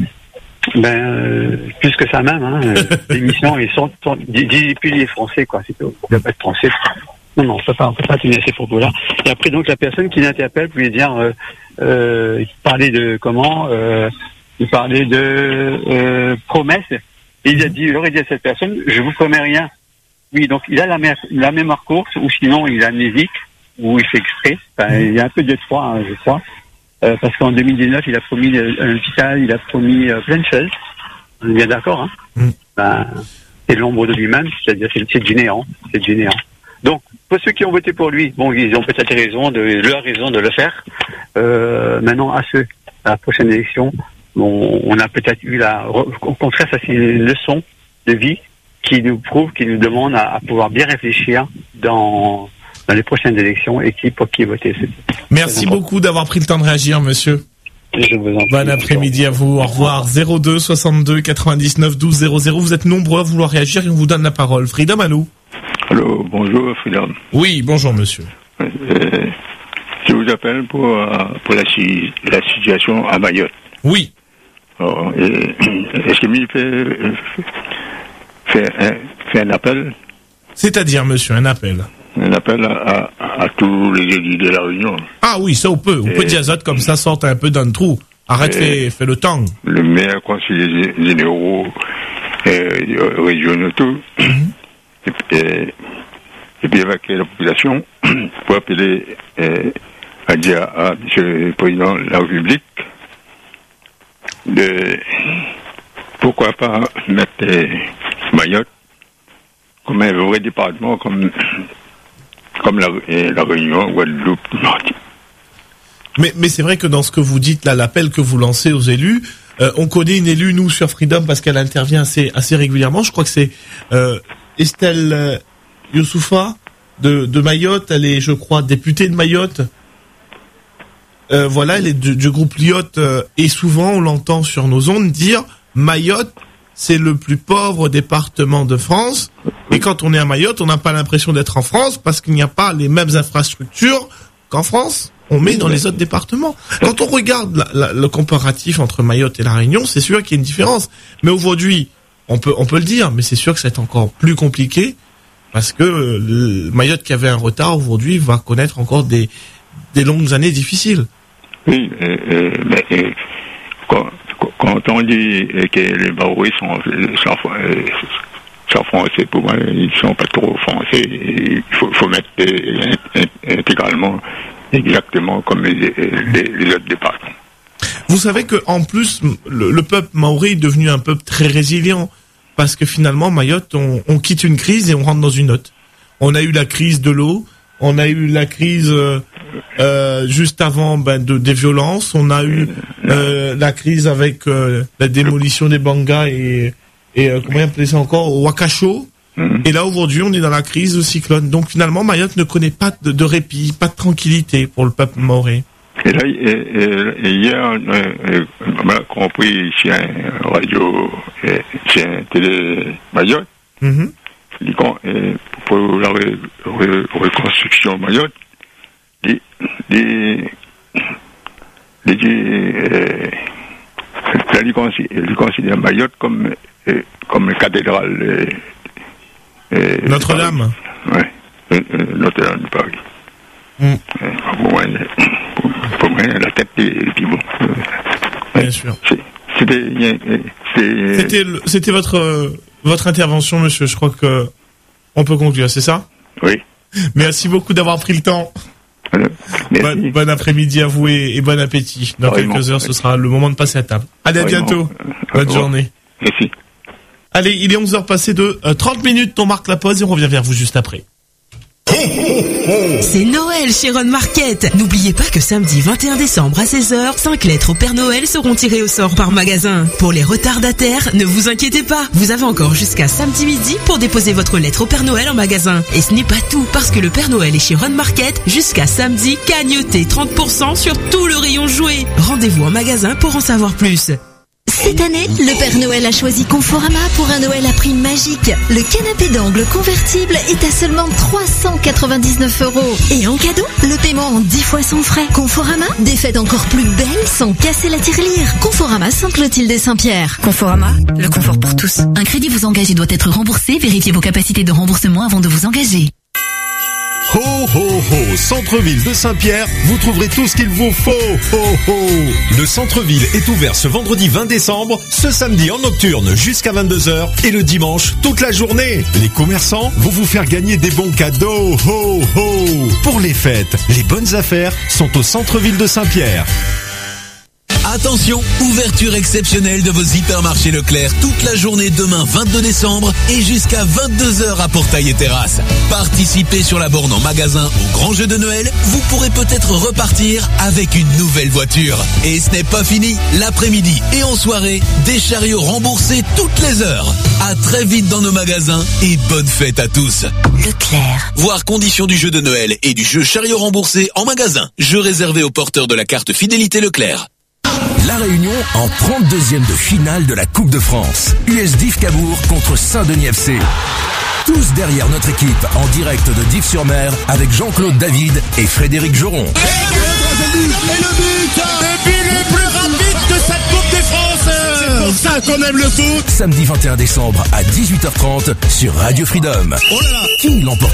Plus que ça même. Démission, ils sont plus les Français, quoi. C'est tout. Il ne peut pas être français. Non, on peut pas tenir ces propos-là. Et après, donc, la personne qui l'interpelle pouvait dire, il parlait de comment, il parlait de promesses. Et il aurait dit à cette personne, je vous promets rien. Oui, donc il a la même course, ou sinon il est amnésique, ou il fait exprès. Il y a un peu de trois, je crois. Parce qu'en 2019, il a promis un hôpital, il a promis plein de choses. On est bien d'accord, c'est l'ombre de lui-même, c'est-à-dire c'est du néant. C'est du néant. Donc, pour ceux qui ont voté pour lui, bon, ils ont peut-être leur raison de le faire. Maintenant, à la prochaine élection, on a peut-être eu au contraire, ça c'est une leçon de vie qui nous prouve, qui nous demande à pouvoir bien réfléchir dans les prochaines élections et pour qui voter. Merci beaucoup d'avoir pris le temps de réagir, monsieur. Je vous en prie. Bon après-midi à vous. Au revoir. 02 62 99 12 00. Vous êtes nombreux à vouloir réagir et on vous donne la parole. Freedom, allô? Allô, bonjour, Freedom. Oui, bonjour, monsieur. Je vous appelle pour la situation à Mayotte. Oui. Est-ce que fait un appel? C'est-à-dire, monsieur, un appel? Un appel à tous les élus de la Réunion. Ah oui, ça on peut. On peut dire ça comme ça sorte un peu d'un trou. Arrête, fais le temps. Le maire, conseiller généraux, régionaux, tout. Et puis évacuer la population pour appeler à dire à M. le Président de la République pourquoi pas mettre Mayotte comme un vrai département comme la Réunion, Guadeloupe, Martinique. Mais c'est vrai que dans ce que vous dites là, l'appel que vous lancez aux élus, on connaît une élue nous sur Freedom parce qu'elle intervient assez régulièrement. Je crois que c'est Estelle Youssoufa de Mayotte. Elle est, je crois, députée de Mayotte. Voilà, elle est du groupe Lyotte et souvent on l'entend sur nos ondes dire Mayotte, c'est le plus pauvre département de France. Et quand on est à Mayotte, on n'a pas l'impression d'être en France parce qu'il n'y a pas les mêmes infrastructures qu'en France. On met dans les autres départements. Quand on regarde le comparatif entre Mayotte et la Réunion, c'est sûr qu'il y a une différence. Mais aujourd'hui, on peut le dire, mais c'est sûr que c'est encore plus compliqué parce que Mayotte qui avait un retard aujourd'hui va connaître encore des longues années difficiles. Oui, mais quand on dit que les Maoris sont français, pour moi, ils sont pas trop français. Il faut mettre intégralement, exactement comme les autres départements. Vous savez que en plus, le peuple maori est devenu un peuple très résilient parce que finalement, Mayotte, on quitte une crise et on rentre dans une autre. On a eu la crise de l'eau, on a eu la crise juste avant des violences, on a eu la crise avec la démolition des bangas et comment on appelait ça encore, au Wakasho. Et là, aujourd'hui, on est dans la crise de cyclone. Donc, finalement, Mayotte ne connaît pas de répit, pas de tranquillité pour le peuple mahorais. Et là, hier, on a compris chez un radio, chez un télé Mayotte, pour la reconstruction Mayotte, il considère Mayotte comme une cathédrale. Notre-Dame. Oui, Notre-Dame de Paris. Pour moi, la tête est bon. Bien sûr. C'était votre intervention, monsieur. Je crois que on peut conclure, c'est ça? Oui. Merci beaucoup d'avoir pris le temps. Bon après-midi à vous et bon appétit. Dans quelques heures, ce sera le moment de passer à table. Allez, à bientôt. Bonne journée. Merci. Allez, il est 11h passé de 30 minutes. On marque la pause et on revient vers vous juste après. C'est Noël chez Ron Market. N'oubliez pas que samedi 21 décembre à 16h, 5 lettres au Père Noël seront tirées au sort par magasin. Pour les retardataires, ne vous inquiétez pas. Vous avez encore jusqu'à samedi midi pour déposer votre lettre au Père Noël en magasin. Et ce n'est pas tout, parce que le Père Noël est chez Ron Market jusqu'à samedi, cagnotez 30% sur tout le rayon jouets. Rendez-vous en magasin pour en savoir plus. Cette année, le Père Noël a choisi Conforama pour un Noël à prix magique. Le canapé d'angle convertible est à seulement 399 €. Et en cadeau, le paiement en 10 fois sans frais. Conforama, des fêtes encore plus belles sans casser la tirelire. Conforama Sainte-Clotilde et Saint-Pierre. Conforama, le confort pour tous. Un crédit vous engage et doit être remboursé. Vérifiez vos capacités de remboursement avant de vous engager. Ho ho ho, centre-ville de Saint-Pierre, vous trouverez tout ce qu'il vous faut. Ho ho. Le centre-ville est ouvert ce vendredi 20 décembre, ce samedi en nocturne jusqu'à 22h et le dimanche toute la journée. Les commerçants vont vous faire gagner des bons cadeaux. Ho ho. Pour les fêtes, les bonnes affaires sont au centre-ville de Saint-Pierre. Attention, ouverture exceptionnelle de vos hypermarchés Leclerc toute la journée demain 22 décembre et jusqu'à 22h à Portail et Terrasse. Participez sur la borne en magasin au grand jeu de Noël, vous pourrez peut-être repartir avec une nouvelle voiture. Et ce n'est pas fini, l'après-midi et en soirée, des chariots remboursés toutes les heures. À très vite dans nos magasins et bonne fête à tous. Leclerc. Voir conditions du jeu de Noël et du jeu chariot remboursé en magasin. Jeu réservé aux porteurs de la carte fidélité Leclerc. La Réunion en 32e de finale de la Coupe de France. US Dives Cabourg contre Saint-Denis FC. Tous derrière notre équipe en direct de Dives-sur-Mer avec Jean-Claude David et Frédéric Joron. Et le but le plus rapide de cette Coupe de France. C'est pour ça qu'on aime le foot. Samedi 21 décembre à 18h30 sur Radio Freedom. Oh là là. Qui l'emportera ?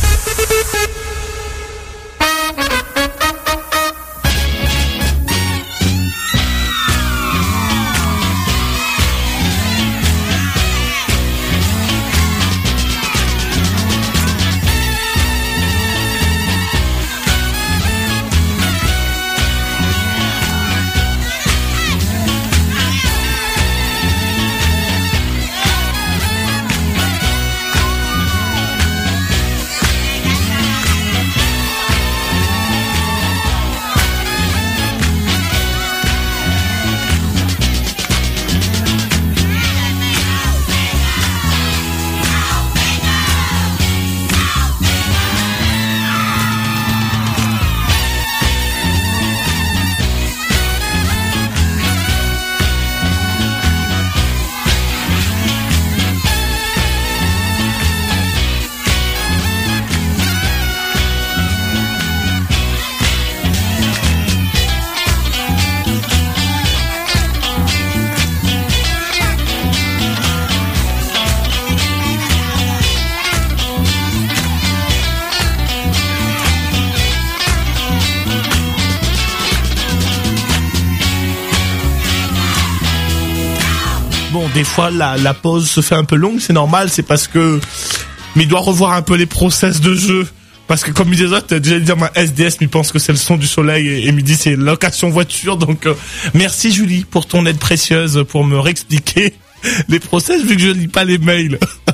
Des fois, la pause se fait un peu longue, c'est normal, c'est parce que... Mais il doit revoir un peu les process de jeu. Parce que comme il disait, t'as déjà dit ma SDS, mais il pense que c'est le son du soleil, et il me dit c'est location voiture. Donc, merci Julie pour ton aide précieuse, pour me réexpliquer les process, vu que je lis pas les mails.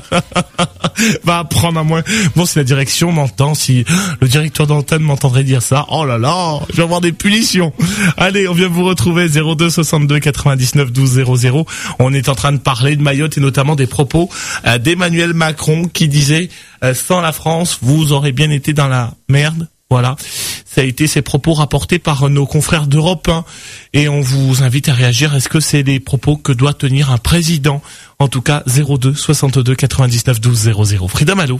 Va apprendre à moins. Bon, si la direction m'entend, si le directeur d'antenne m'entendrait dire ça, oh là là, je vais avoir des punitions. Allez, on vient vous retrouver 02 62 99 12 00. On est en train de parler de Mayotte et notamment des propos d'Emmanuel Macron qui disait sans la France, vous aurez bien été dans la merde. Voilà, ça a été ces propos rapportés par nos confrères d'Europe 1 et on vous invite à réagir. Est-ce que c'est les propos que doit tenir un président? En tout cas, 02 62 99 12 00. Freedom, allô?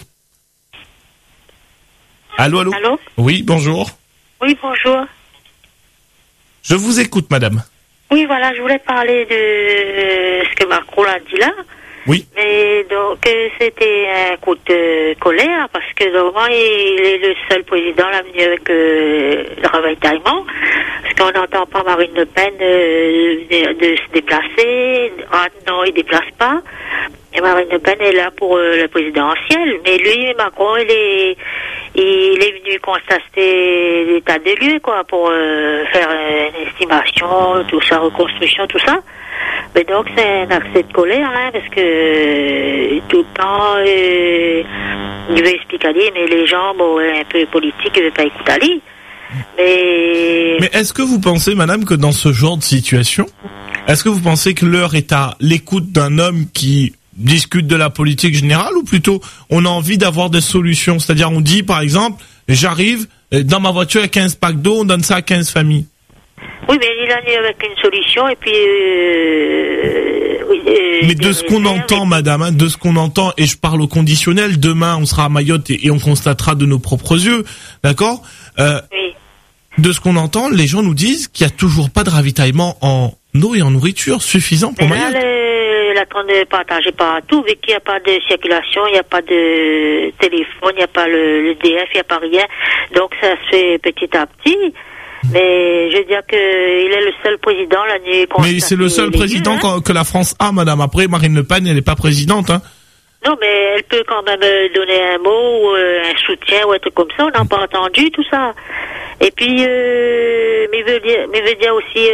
Allô? Allô? Oui, bonjour. Oui, bonjour. Je vous écoute, madame. Oui, voilà, je voulais parler de ce que Macron a dit là. Oui. Mais donc, c'était un coup de colère parce que normalement, il est le seul président là venu avec le ravitaillement. Parce qu'on n'entend pas Marine Le Pen de se déplacer. Ah, non, il déplace pas. Et Marine Le Pen est là pour le présidentiel. Mais lui, Macron, il est venu constater l'état des lieux, quoi, pour faire une estimation, tout ça, reconstruction, tout ça. Mais donc c'est un accès de colère, hein, parce que tout le temps, il veut expliquer à lui, mais les gens, bon, un peu politiques, ils ne veulent pas écouter à lui. Mais est-ce que vous pensez, madame, que dans ce genre de situation, est-ce que vous pensez que l'heure est à l'écoute d'un homme qui discute de la politique générale, ou plutôt on a envie d'avoir des solutions? C'est-à-dire on dit, par exemple, j'arrive, dans ma voiture il y a 15 packs d'eau, on donne ça à 15 familles. Oui, mais il est avec une solution, et puis... mais de ce qu'on entend, madame, hein, de ce qu'on entend, et je parle au conditionnel, demain on sera à Mayotte et on constatera de nos propres yeux, d'accord? Oui. De ce qu'on entend, les gens nous disent qu'il n'y a toujours pas de ravitaillement en eau et en nourriture suffisant pour Mayotte. La train de partager partout, vu qu'il n'y a pas de circulation, il n'y a pas de téléphone, il n'y a pas le DF, il n'y a pas rien. Donc ça se fait petit à petit. Mais je veux dire que il est le seul président la nuit. Mais c'est le seul président que la France a, madame. Après, Marine Le Pen, elle n'est pas présidente, hein. Non, mais elle peut quand même donner un mot, ou un soutien, ou un truc comme ça. On n'a pas entendu tout ça. Et puis, mais veut dire aussi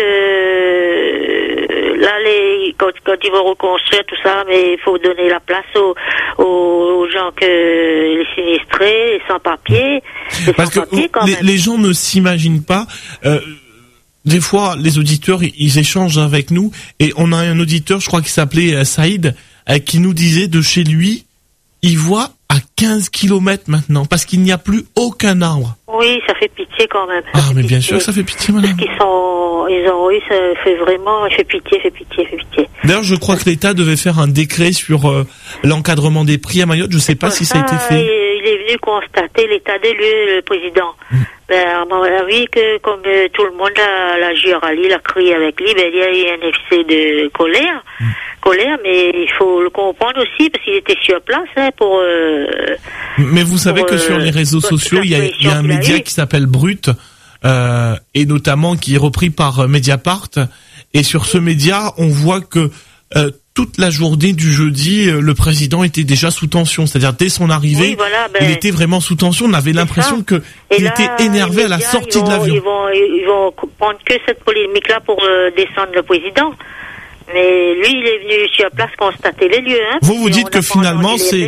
que là, quand ils vont reconstruire tout ça, mais il faut donner la place aux gens les sinistrés, les sans-papiers. Parce que les gens ne s'imaginent pas. Des fois, les auditeurs, ils échangent avec nous, et on a un auditeur, je crois qu'il s'appelait Saïd, qui nous disait de chez lui, il voit à 15 kilomètres maintenant, parce qu'il n'y a plus aucun arbre. Oui, ça fait pitié quand même. Mais bien sûr que ça fait pitié, madame. Parce ça fait vraiment, fait pitié. D'ailleurs, je crois que l'État devait faire un décret sur l'encadrement des prix à Mayotte. Je ne sais pas si ça a été fait. Il est venu constater l'état des lieux, le président. Ben, à mon avis, que comme tout le monde l'a juré, l'a crié avec lui, ben, il y a eu un excès de colère, mais il faut le comprendre aussi, parce qu'il était sur place, hein, pour... mais vous savez que sur les réseaux sociaux, il y a un média qui s'appelle Brut, et notamment qui est repris par Mediapart, et sur ce média, on voit que toute la journée du jeudi, le président était déjà sous tension, c'est-à-dire dès son arrivée, il était vraiment sous tension. On avait l'impression qu'il était énervé à la sortie de l'avion. Ils vont prendre que cette polémique-là pour descendre le président. Mais lui, il est venu sur place constater les lieux. Hein, vous dites que finalement, c'est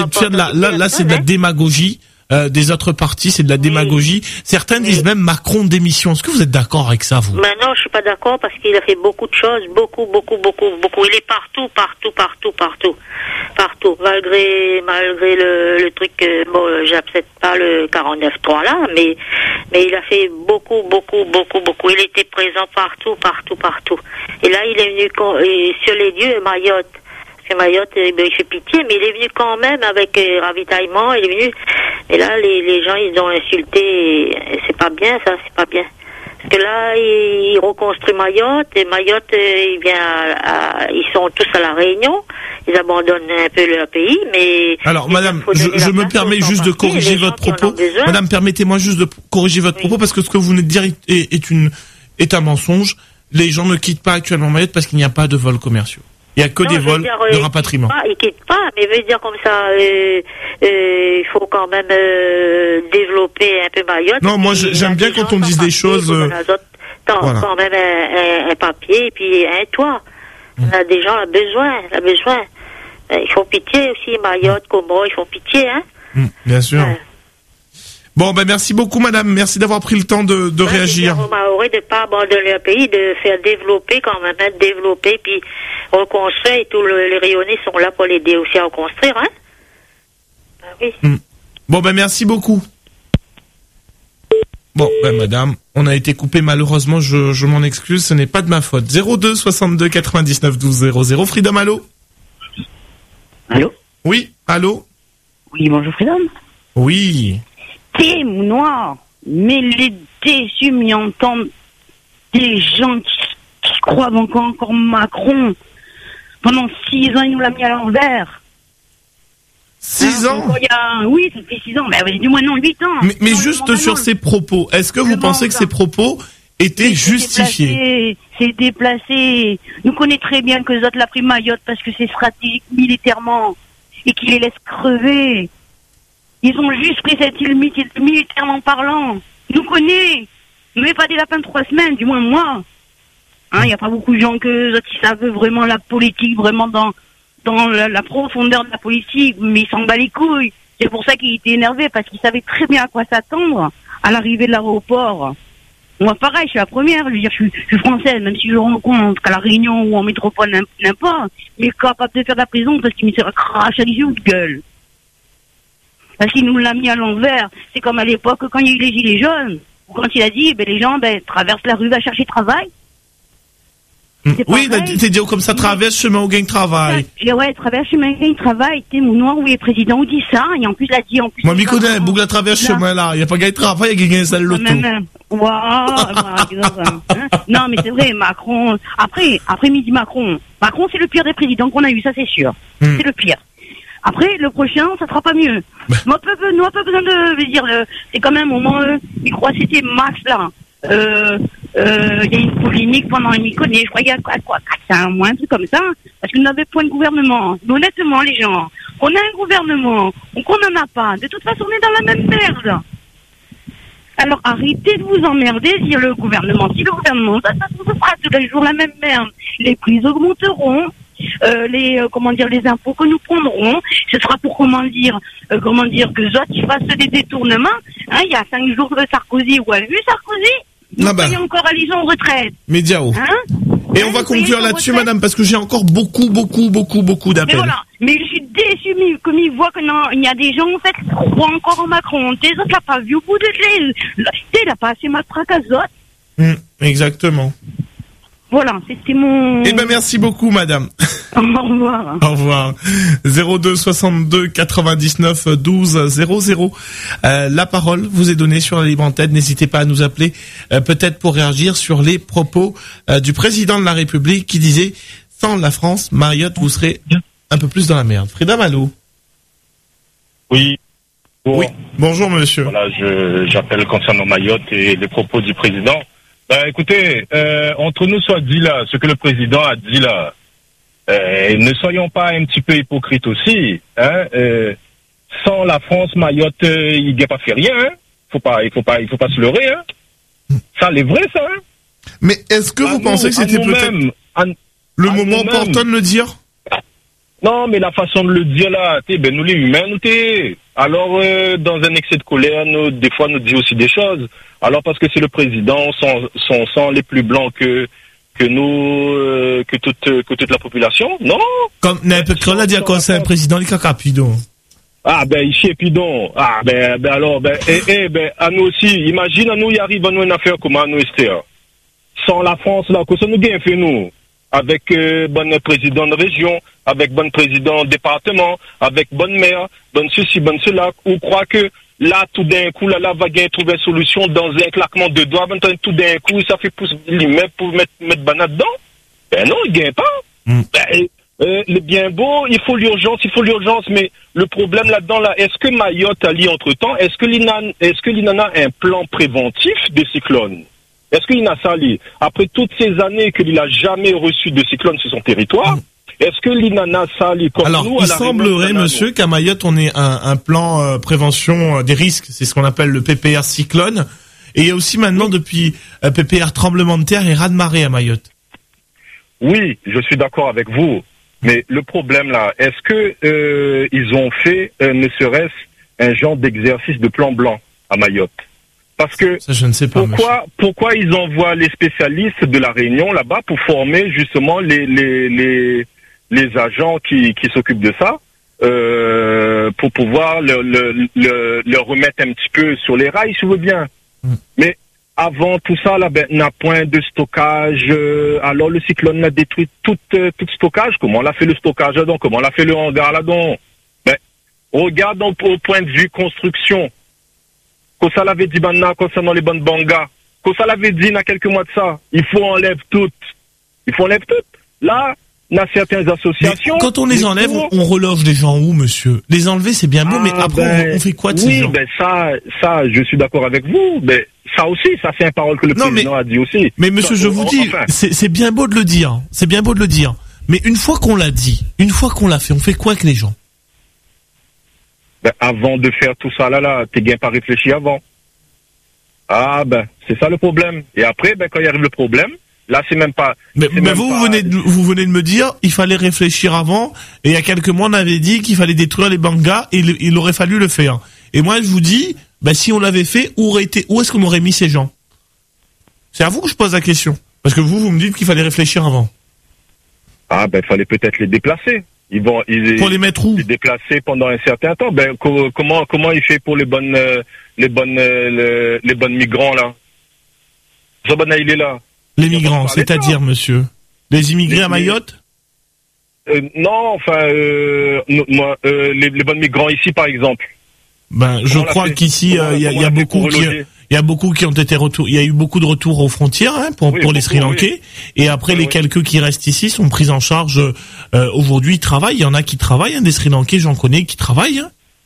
de la démagogie. Des autres partis, c'est de la démagogie. Certains disent même Macron démission. Est-ce que vous êtes d'accord avec ça, vous? Non, je suis pas d'accord, parce qu'il a fait beaucoup de choses, beaucoup. Il est partout. Malgré le truc, j'accepte pas le 49.3 là, mais il a fait beaucoup. Il était présent partout. Et là, il est venu sur les lieux, Mayotte. Mayotte, il fait pitié, mais il est venu quand même avec ravitaillement, il est venu, et là, les gens, ils ont insulté, et c'est pas bien, ça, c'est pas bien. Parce que là, il reconstruit Mayotte, et Mayotte, ils sont tous à la Réunion, ils abandonnent un peu leur pays, mais... Alors, madame, je me permets juste de corriger votre propos. Madame, permettez-moi juste de corriger votre propos, parce que ce que vous venez de dire est un mensonge. Les gens ne quittent pas actuellement Mayotte parce qu'il n'y a pas de vols commerciaux. Il n'y a que des vols de rapatriement. Il quitte pas, mais veut dire comme ça, il faut quand même développer un peu Mayotte. Non, moi j'aime bien quand on dise des choses. Quand même un papier et puis un toit. Des gens ont besoin. Ils font pitié aussi, Mayotte, Comores, ils font pitié, hein. Bien sûr. Bon, ben merci beaucoup, madame. Merci d'avoir pris le temps de réagir. Aux Maoris de ne pas abandonner le pays, de faire développer quand même, hein, développer, puis reconstruire, et tous les rayonnés sont là pour l'aider aussi à reconstruire, hein. Ben oui. Bon, ben merci beaucoup. Bon, ben madame, on a été coupé malheureusement, je m'en excuse, ce n'est pas de ma faute. 02 62 99 12 00. Freedom, allô? Allô? Oui, allô? Oui, bonjour Freedom. Oui. T'es noir, mais les déçus m'y entendent des gens qui croient encore Macron. Pendant 6 ans, il nous l'a mis à l'envers. 6 ans? Oui, ça fait 6 ans, mais du moins non, 8 ans. Mais juste sur ces propos, est-ce que vous pensez que ces propos étaient justifiés? C'est déplacé. Nous connaissons très bien que Zot l'a pris Mayotte parce que c'est stratégique militairement et qu'il les laisse crever. Ils ont juste pris cette île militairement parlant. Nous connaissons. Nous n'avons pas des lapins de 3 semaines, du moins moi. Il n'y a pas beaucoup de gens qui savent vraiment la politique, vraiment dans la profondeur de la politique, mais ils s'en bat les couilles. C'est pour ça qu'il était énervé, parce qu'il savait très bien à quoi s'attendre à l'arrivée de l'aéroport. Moi, pareil, je suis la première, je veux dire, je suis française, même si je rencontre qu'à La Réunion ou en métropole, n'importe, mais capable de faire de la prison parce qu'il me sert à cracher les yeux de gueule. Parce qu'il nous l'a mis à l'envers. C'est comme à l'époque, quand il y a eu les gilets jaunes, ou quand il a dit, les gens, traversent la rue, va chercher travail. Oui, t'es dit comme ça, traverse chemin au gang travail. Ouais, traverse chemin au gang travail. T'es mon noir, oui, le président, il dit ça, et en plus, il a dit, en plus. Moi, m'y connais, boucle la traverse chemin là. Il n'y a pas gang travail, il y a gang salle l'auto. Non, mais c'est vrai, Macron. Après, midi Macron. Macron, c'est le pire des présidents qu'on a eu, ça, c'est sûr. C'est le pire. Après, le prochain, ça sera pas mieux. Moi, pas besoin de dire, c'est quand même au moins, il croit que c'était Max, là. Il y a une polémique pendant une connaît, je crois qu'il y a quoi, 4 mois, un truc comme ça, parce que nous n'avons point de gouvernement. Mais honnêtement, les gens, on a un gouvernement, ou qu'on n'en a pas, de toute façon, on est dans la même merde. Alors arrêtez de vous emmerder, dire le gouvernement, si le gouvernement, ça se fera tous les jours la même merde. Les prix augmenteront, les impôts que nous prendrons, ce sera pour que Zot il fasse des détournements. Il y a 5 jours que Sarkozy, vous avez vu Sarkozy? Nous soyons encore à l'ison retraite. Médiao. Et on va conclure là-dessus, madame, parce que j'ai encore beaucoup d'appels. Mais voilà. Mais je suis déçu, comme il voit qu'il y a des gens, en fait, qui croient encore en Macron. T'es autres, l'a pas vu au bout de l'île. Il a pas assez matraque à Zot. Exactement. Voilà, c'était mon... Eh ben, merci beaucoup, madame. Au revoir. Au revoir. 02 62 99 12 00. La parole vous est donnée sur la libre antenne. N'hésitez pas à nous appeler, peut-être pour réagir sur les propos du président de la République qui disait « Sans la France, Mayotte, vous serez un peu plus dans la merde ». Frida Malo. Oui. Oui. Bonjour, monsieur. Voilà, j'appelle concernant Mayotte et les propos du président. Écoutez, entre nous soit dit là, ce que le président a dit là, ne soyons pas un petit peu hypocrites aussi, hein. Sans la France, Mayotte, il n'a pas fait rien, hein. Il faut pas se leurrer, hein. Ça, c'est vrai, ça, hein. Mais est-ce que vous pensez que c'était peut-être le moment opportun de le dire? Non, mais la façon de le dire là, nous les humains, nous alors, dans un excès de colère, des fois, nous dit aussi des choses. Alors, parce que c'est le président, sont les plus blancs que toute la population, non? Comme n'importe quoi, dire quoi, c'est un président, il caca pidon. Il chie pidon. Alors, à nous aussi, imagine, à nous, il arrive à nous une affaire comme à nous, Esther. Sans la France, là, que ça nous gagne fait, nous. Avec bon président de région, avec bon président de département, avec bonne maire, bonne ceci, bonne cela, ou croit que là, tout d'un coup, là, va gagner trouver une solution dans un claquement de doigts, tout d'un coup, ça fait pousser l'immense pour mettre banane dedans. Non, il gagne pas. Le bien beau, il faut l'urgence, mais le problème là-dedans, là, est-ce que Mayotte a lié entre-temps, est-ce que l'INANA a un plan préventif des cyclones? Est-ce qu'il n'a ça lié? Après toutes ces années qu'il n'a jamais reçu de cyclone sur son territoire, est-ce que l'INANA ça lié comme Alors, nous? Il semblerait, monsieur, qu'à Mayotte, on ait un plan prévention des risques. C'est ce qu'on appelle le PPR cyclone. Et il y a aussi maintenant, depuis PPR tremblement de terre et raz-de-marée à Mayotte. Oui, je suis d'accord avec vous. Mais le problème là, est-ce que ils ont fait ne serait-ce un genre d'exercice de plan blanc à Mayotte? Parce que ça, je ne sais pas, pourquoi ils envoient les spécialistes de la Réunion là-bas pour former justement les agents qui s'occupent de ça, pour pouvoir le remettre un petit peu sur les rails, si vous voulez bien. Mais avant tout ça, là, n'a point de stockage. Alors le cyclone a détruit tout stockage. Comment on a fait le stockage là-dedans? Comment on a fait le hangar là-dedans? Regarde au point de vue construction. Quand ça l'avait dit concernant les bonnes bangas. Quand ça l'avait dit il y a quelques mois de ça. Il faut enlever toutes. Là, il y a certaines associations. Mais quand on les enlève, on reloge les gens où, monsieur? Les enlever, c'est bien beau, mais après, on fait quoi de ces gens? Ça, je suis d'accord avec vous. Ça aussi, ça c'est une parole que le président a dit aussi. Mais monsieur, je vous dis, c'est bien beau de le dire. C'est bien beau de le dire. Mais une fois qu'on l'a dit, une fois qu'on l'a fait, on fait quoi avec les gens? Avant de faire tout ça là, t'es bien pas réfléchi avant. C'est ça le problème. Et après, quand il arrive le problème, là c'est même pas. Mais vous venez de me dire, il fallait réfléchir avant. Et il y a quelques mois, on avait dit qu'il fallait détruire les bangas. Et il aurait fallu le faire. Et moi, je vous dis, si on l'avait fait, où est-ce qu'on aurait mis ces gens? C'est à vous que je pose la question. Parce que vous me dites qu'il fallait réfléchir avant. Il fallait peut-être les déplacer. Pour les mettre où? Les déplacer pendant un certain temps. Comment il fait pour les bonnes migrants là? Il est là. Les migrants, c'est-à-dire, monsieur? Les immigrés à Mayotte? Non, les bonnes migrants ici, par exemple. Je crois qu'ici, il y a beaucoup qui ont été retournés. Il y a eu beaucoup de retours aux frontières, pour les Sri Lankais. Et après, les quelques qui restent ici sont pris en charge. Aujourd'hui, ils travaillent. Il y en a qui travaillent, des Sri Lankais, j'en connais, qui travaillent.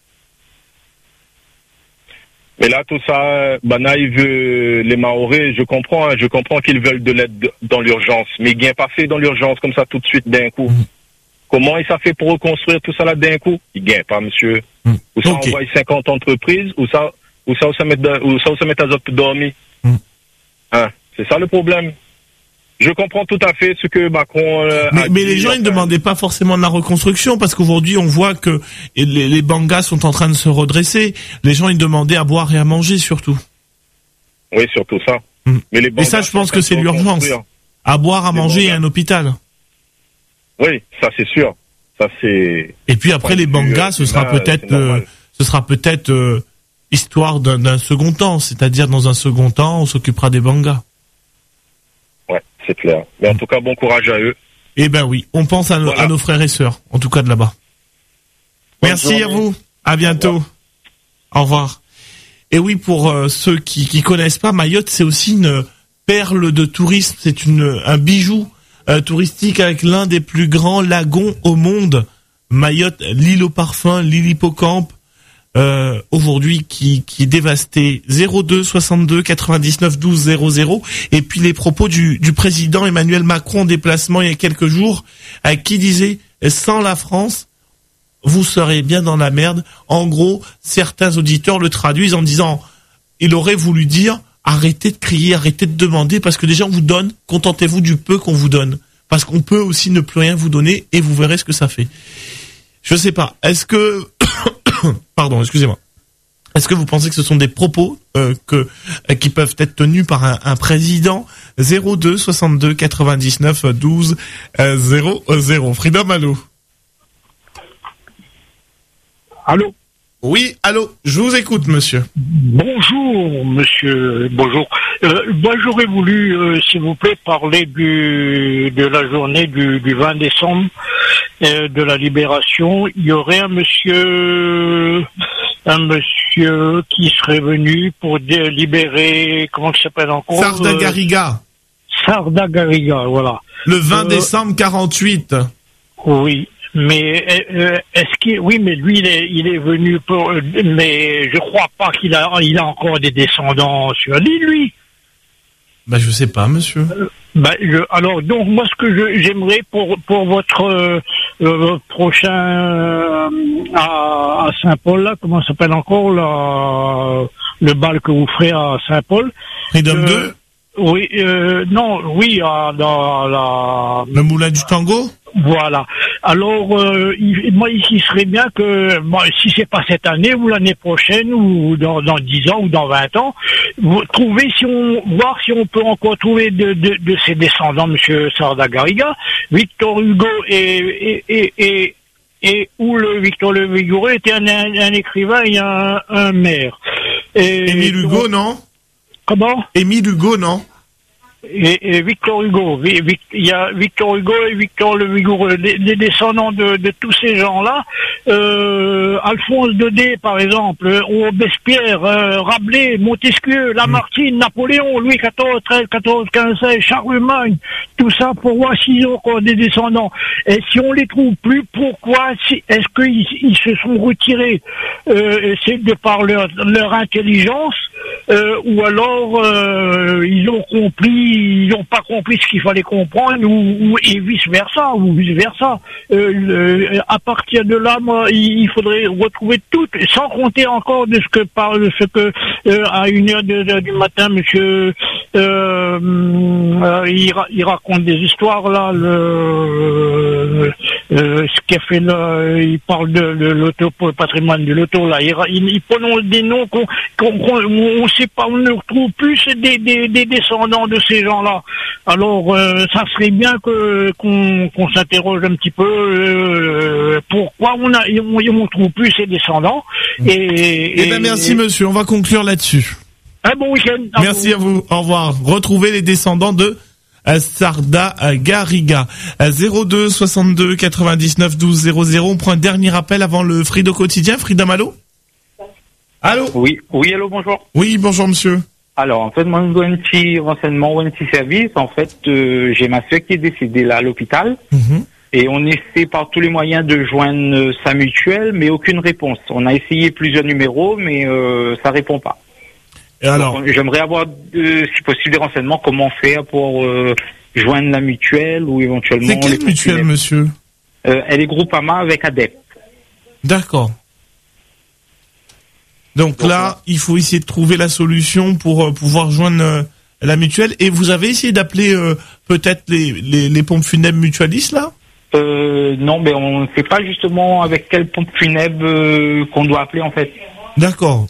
Mais là, tout ça, les Mahorais, je comprends qu'ils veulent de l'aide dans l'urgence. Mais ils gagnent pas fait dans l'urgence comme ça tout de suite d'un coup. Comment ils savent fait pour reconstruire tout ça là d'un coup? Ils gagnent pas, monsieur. Ou ça envoie 50 entreprises, ou ça met à autres dormir. C'est ça le problème. Je comprends tout à fait ce que Macron mais les gens, ils ne demandaient pas forcément de la reconstruction, parce qu'aujourd'hui, on voit que les bangas sont en train de se redresser. Les gens, ils demandaient à boire et à manger, surtout. Oui, surtout ça. Mais et ça, je pense que c'est l'urgence. À boire, à manger et un hôpital. Oui, ça c'est sûr. Ça c'est. Et puis après les bangas, ce sera peut-être histoire d'un second temps, c'est-à-dire dans un second temps, on s'occupera des bangas. Ouais, c'est clair. Mais en tout cas, bon courage à eux. Eh ben oui, on pense à nos frères et sœurs, en tout cas de là-bas. Merci à vous. À bientôt. Au revoir. Et oui, pour ceux qui connaissent pas, Mayotte, c'est aussi une perle de tourisme. C'est un bijou touristique avec l'un des plus grands lagons au monde. Mayotte, l'île au parfum, l'île hippocampe, aujourd'hui qui est dévastée. 02 62 99 12 00. Et puis les propos du président Emmanuel Macron en déplacement il y a quelques jours, qui disait sans la France, vous serez bien dans la merde. En gros, certains auditeurs le traduisent en disant, il aurait voulu dire, arrêtez de crier, arrêtez de demander, parce que déjà on vous donne, contentez-vous du peu qu'on vous donne. Parce qu'on peut aussi ne plus rien vous donner, et vous verrez ce que ça fait. Je sais pas, est-ce que... Pardon, excusez-moi. Est-ce que vous pensez que ce sont des propos qui peuvent être tenus par un président? 02 62 99 12 00. Freedom, allô? Allô? Oui, allô, je vous écoute, monsieur. Bonjour, monsieur, bonjour. Moi, j'aurais voulu, s'il vous plaît, parler de la journée du 20 décembre, de la libération. Il y aurait un monsieur qui serait venu pour libérer, comment il s'appelle encore? Sardagariga. Sardagariga, voilà. Le 20 décembre 48. Oui. Mais est-ce qu'il mais lui il est venu pour mais je crois pas qu'il a encore des descendants sur l'île, lui. Je sais pas, monsieur. Alors donc moi ce que j'aimerais pour votre prochain à Saint-Paul là, comment ça s'appelle encore là, le bal que vous ferez à Saint-Paul. Freedom 2. Oui, non, oui, dans la... Le Moulin du Tango. Voilà. Alors, il serait bien que, si c'est pas cette année ou l'année prochaine ou dans 10 ans ou dans 20 ans, voir si on peut encore trouver de ses descendants, Monsieur Sarda Garriga, Victor Hugo et où le Victor Le Vigoureux était un écrivain et un maire. Émile Hugo, non? Comment? Émile Hugo, non? Et Victor Hugo, il y a Victor Hugo et Victor Le Vigoureux, des descendants de tous ces gens-là. Alphonse Daudet, par exemple, Robespierre, Rabelais, Montesquieu, Lamartine, Napoléon, Louis XIV, XIII, XIV, XV, Charlemagne, tout ça pour voir s'ils ont encore des descendants. Et si on les trouve plus, pourquoi est-ce qu'ils se sont retirés? C'est de par leur intelligence, ou alors ils n'ont pas compris ce qu'il fallait comprendre, et vice versa. À partir de là, moi, il faudrait retrouver tout, sans compter encore de ce que à 1h du matin, monsieur, il raconte des histoires là, ce qu'il a fait là, il parle de l'auto, pour le patrimoine de l'auto là, il prononce des noms on sait pas, on ne retrouve plus des descendants de ces gens-là. Alors, ça serait bien qu'on s'interroge un petit peu pourquoi on trouve plus ces descendants. Merci monsieur, on va conclure là-dessus. Un bon week-end. Merci à vous. Au revoir. Retrouvez les descendants de Sarda Garriga. 02 62 99 12 00. On prend un dernier appel avant le Frido quotidien. Frida Malo. Allô? Oui, allô, bonjour. Oui, bonjour monsieur. Alors, en fait, moi, je dois un petit renseignement ou un petit service. En fait, j'ai ma soeur qui est décédée là à l'hôpital. Et on essaie par tous les moyens de joindre sa mutuelle, mais aucune réponse. On a essayé plusieurs numéros, mais ça répond pas. Et alors? Donc, j'aimerais avoir, si possible, des renseignements, comment faire pour joindre la mutuelle ou éventuellement... C'est quelle mutuelle, monsieur? Elle est Groupama avec ADEP. D'accord. Donc là, il faut essayer de trouver la solution pour pouvoir joindre la mutuelle. Et vous avez essayé d'appeler peut-être les pompes funèbres mutualistes là? Non, mais on ne sait pas justement avec quelle pompe funèbre qu'on doit appeler en fait. D'accord.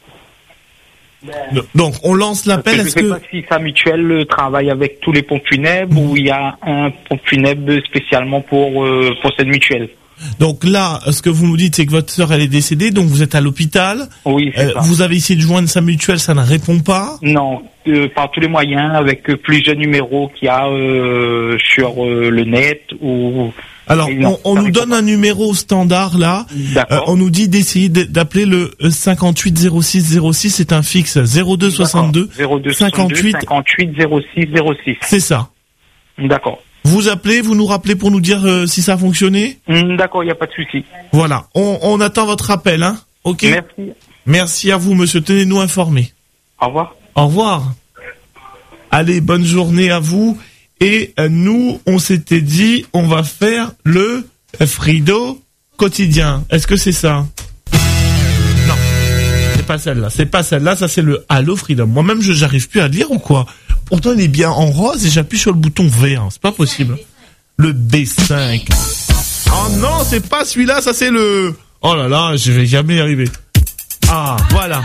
Donc on lance l'appel. Je ne sais pas si sa mutuelle travaille avec tous les pompes funèbres ou il y a un pompe funèbre spécialement pour cette mutuelle. Donc là, ce que vous nous dites, c'est que votre sœur, elle est décédée, donc vous êtes à l'hôpital. Oui, c'est ça. Vous avez essayé de joindre sa mutuelle, ça ne répond pas? Non, par tous les moyens, avec plusieurs numéros qu'il y a sur le net ou... Alors, on nous donne un numéro standard là. On nous dit d'essayer d'appeler le 580606, c'est un fixe 02 62 58 06 06. C'est ça. D'accord. Vous appelez, vous nous rappelez pour nous dire si ça a fonctionné? D'accord, il n'y a pas de souci. Voilà, on attend votre appel, hein. Ok. Merci. Merci à vous, monsieur. Tenez-nous informés. Au revoir. Au revoir. Allez, bonne journée à vous. Et nous, on s'était dit, on va faire le Frido quotidien. Est-ce que c'est ça? Non, c'est pas celle-là. C'est pas celle-là. Ça, c'est le Allo Freedom. Moi-même, j'arrive plus à lire ou quoi? Pourtant, il est bien en rose et j'appuie sur le bouton vert. C'est pas possible. Le B5. Oh non, c'est pas celui-là. Ça, c'est le... Oh là là, je vais jamais y arriver. Ah, voilà.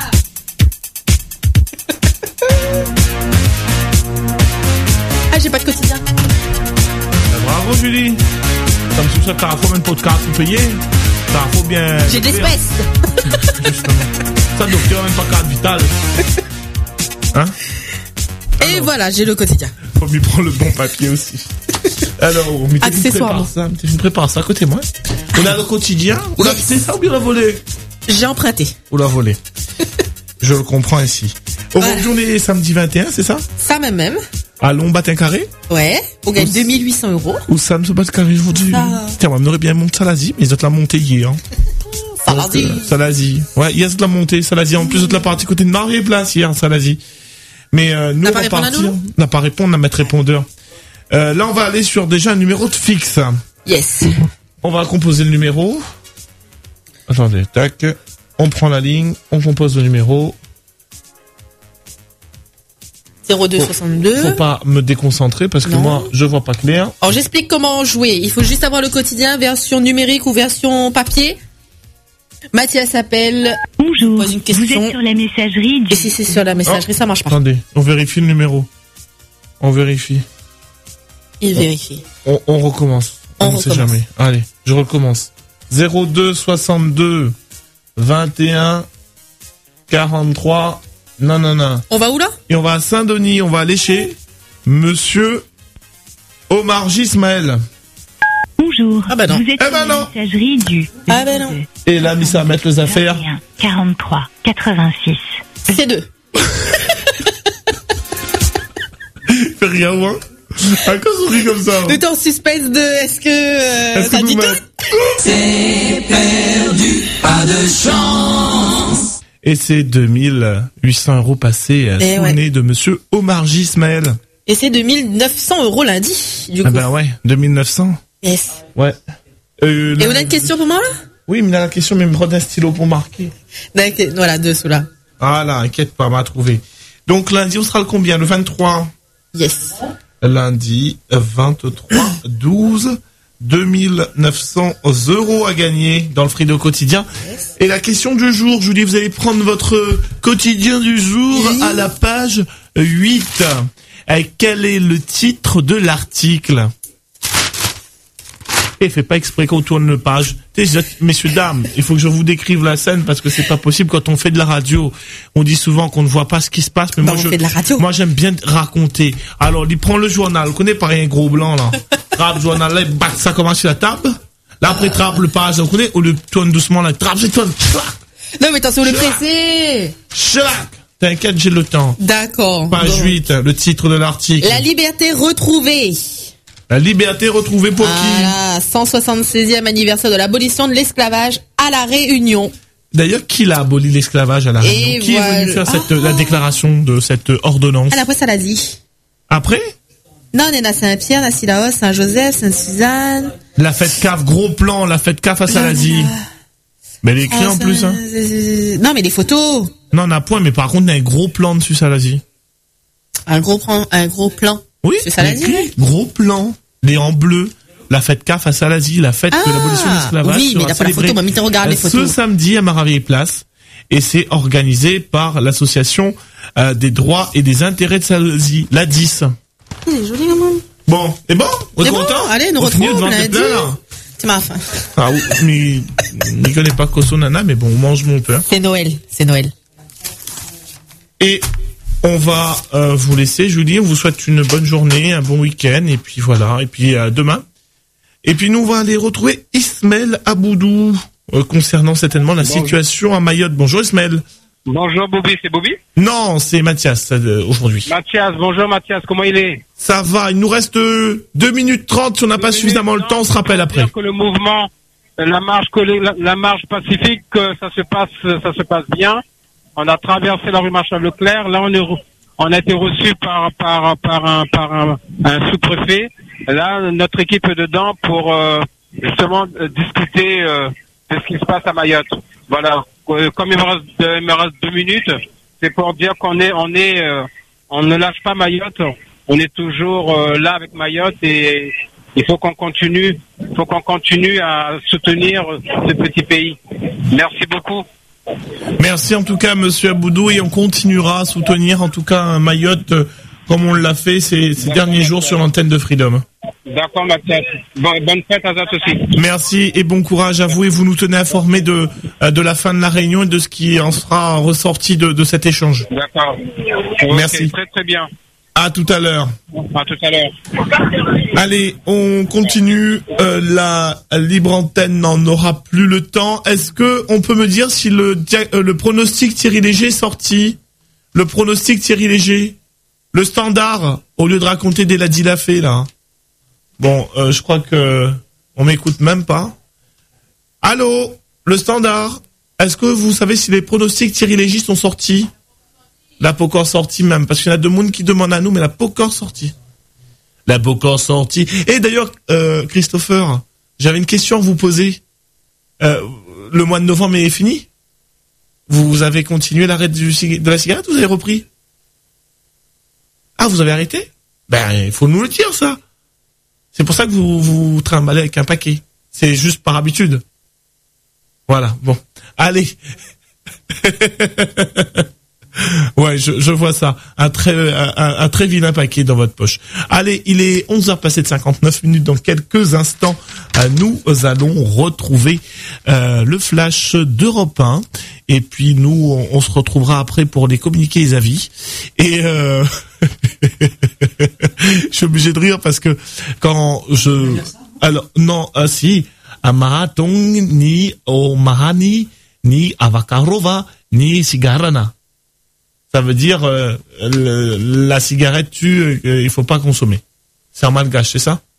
Ah, j'ai pas de quotidien. Bravo, Julie. Comme si ça, t'as un faux même podcast payé. T'as un faux bien... J'ai de l'espèce. Justement. Ça, docteur, même pas carte vitale. Hein? Et voilà, j'ai le quotidien. Faut m'y prendre le bon papier aussi. Alors, accessoirement. Je me prépare ça à côté de moi. On a le quotidien. On a acheté ça ou bien on l'a volé? J'ai emprunté. On l'a volé. Je le comprends ici. Aujourd'hui, on est samedi 21, c'est ça? Ça même. Allons, Batin Carré? Ouais, on gagne 2800 €. Où ça me se bat carré aujourd'hui? Tiens, on aurait bien monté Salazie, mais ils ont la montée hier. Hein. Salazie. Ouais, hier, c'est de la montée, Salazie. En plus, de la partie côté de Marie-Place hier, Salazie. Mais nous, on va partir. On n'a pas répondu, on a mettre répondeur. Là, on va aller sur déjà un numéro de fixe. Yes. On va composer le numéro. Attendez, tac. On prend la ligne, on compose le numéro. 0262. Faut pas me déconcentrer parce que Non. moi, je vois pas clair. Alors j'explique comment jouer. Il faut juste avoir le quotidien, version numérique ou version papier. Mathias appelle. Bonjour. Pose une question. Vous êtes sur la messagerie du... Et si c'est sur la messagerie, ça marche pas. Attendez, on vérifie le numéro. On vérifie. Il vérifie. On recommence. On sait jamais. Allez, je recommence. 02 62 21 43 non. On va où là? Et on va à Saint-Denis, on va aller chez Monsieur Omar Gismaël. Bonjour. Ah bah non. Vous êtes sur la messagerie du... Ah bah non. Et là, mis ça à mettre les affaires. 43 86. C'est 2. Fais rien, moi. À quoi on rit comme ça? Tout en suspense de est-ce que ça dit tout? C'est perdu, pas de chance. Et c'est 2800 € passés à Et sous le nez de Monsieur Omar Gismaël. Et c'est 2900 € lundi, du coup. Ah bah ouais, 2900. Yes. Ouais. Et on a une question pour moi là? Oui, mais là, la question, mais me prendre un stylo pour marquer. D'accord, voilà, 2 sous là. Ah là, inquiète pas, m'a trouvé. Donc lundi, on sera le combien? Le 23? Yes. Lundi, 23, 12, 2900 € à gagner dans le Frido quotidien. Yes. Et la question du jour, Julie, vous allez prendre votre quotidien du jour à la page 8. Quel est le titre de l'article? Et fait pas exprès qu'on tourne le page. Messieurs, dames, il faut que je vous décrive la scène parce que c'est pas possible quand on fait de la radio. On dit souvent qu'on ne voit pas ce qui se passe, mais on fait de la radio. Moi j'aime bien raconter. Alors, il prend le journal, vous connaissez pareil un gros blanc là. Trappe le journal là, il bat ça commence sur la table. Là après trappe le page, vous connaissez, on le tourne doucement là, trappe, c'est tourne. Non mais attention, le pressé. Chlac. T'inquiète, j'ai le temps. D'accord. Page 8, le titre de l'article. La liberté retrouvée. La liberté retrouvée pour qui? 176e anniversaire de l'abolition de l'esclavage à La Réunion. D'ailleurs, qui l'a aboli l'esclavage à La Réunion? Qui est venu faire la déclaration de cette ordonnance? Après, ça l'a dit. Après? Non, on est à Saint-Pierre, à Sillaos, Saint-Joseph, Sainte-Suzanne. La fête CAF, gros plan, la fête CAF à Salazie. Mais elle est écrite en plus, hein. Non, mais les photos. Non, on a point, mais par contre, il y a un gros plan dessus Salazie. Un gros plan. Oui, c'est Salazie. Gros plan. Les en bleu. La fête CAF à Salazie, la fête de l'abolition de l'esclavage. Oui, mais d'après la photo, moi, regarde les photos. Ce samedi à Maravilles Place. Et c'est organisé par l'association des droits et des intérêts de Salazie, la 10. Il est joli, maman. Bon, c'est bon? On est bon, content? allez, nous retrouvons lundi. C'est ma fin. Ah oui, mais je ne connais pas Koso Nana, mais bon, on mange mon pain. C'est Noël. Et on va vous laisser, Julie. On vous souhaite une bonne journée, un bon week-end, et puis voilà. Et puis demain. Et puis nous, on va aller retrouver Ismaël Aboudou concernant certainement la situation à Mayotte. Bonjour Ismaël. Bonjour Bobby, c'est Bobby? Non, c'est Mathias aujourd'hui. Mathias, bonjour Mathias, comment il est? Ça va, il nous reste 2 minutes 30. Si on n'a pas suffisamment le temps, on se rappelle après. Que le mouvement, la marche pacifique, ça se passe bien. On a traversé la rue Marshal Leclerc. Là, on a été reçu par un sous-préfet. Là, notre équipe est dedans pour justement discuter de ce qui se passe à Mayotte. Voilà. Comme il me reste 2 minutes, c'est pour dire on ne lâche pas Mayotte. On est toujours là avec Mayotte et il faut qu'on continue à soutenir ce petit pays. Merci beaucoup. Merci en tout cas Monsieur Aboudou, et on continuera à soutenir en tout cas Mayotte comme on l'a fait ces derniers jours sur l'antenne de Freedom. D'accord Mathias. Bonne fête à tous aussi. Merci et bon courage à vous, et vous nous tenez informés de la fin de la réunion et de ce qui en sera ressorti de cet échange. D'accord. Merci. Très très bien. À tout à l'heure. À tout à l'heure. Allez, on continue. La libre antenne n'en aura plus le temps. Est-ce que on peut me dire si le pronostic Thierry Léger est sorti? Le pronostic Thierry Léger, le standard, au lieu de raconter des ladis la fait là. Bon, je crois que on m'écoute même pas. Allô, le standard. Est-ce que vous savez si les pronostics Thierry Léger sont sortis? La pas encore sortie même, parce qu'il y en a 2 monde qui demandent à nous, mais la pas encore sortie. La pas encore sortie. Et d'ailleurs, Christopher, j'avais une question à vous poser. Le mois de novembre est fini? Vous avez continué l'arrêt de la cigarette ou vous avez repris? Ah, vous avez arrêté? Ben, il faut nous le dire, ça. C'est pour ça que vous trimballez avec un paquet. C'est juste par habitude. Voilà, bon. Allez. Ouais, je vois ça. Un très vilain paquet dans votre poche. Allez, il est 11h passé de 59 minutes. Dans quelques instants, nous allons retrouver le flash d'Europe 1. Et puis nous, on se retrouvera après pour les communiquer les avis. Et je suis obligé de rire parce que quand je... Alors, non, si. Amaratong ni Omahani ni Avakarova ni Sigarana. Ça veut dire la cigarette tue, il faut pas consommer. C'est en malgache, c'est ça?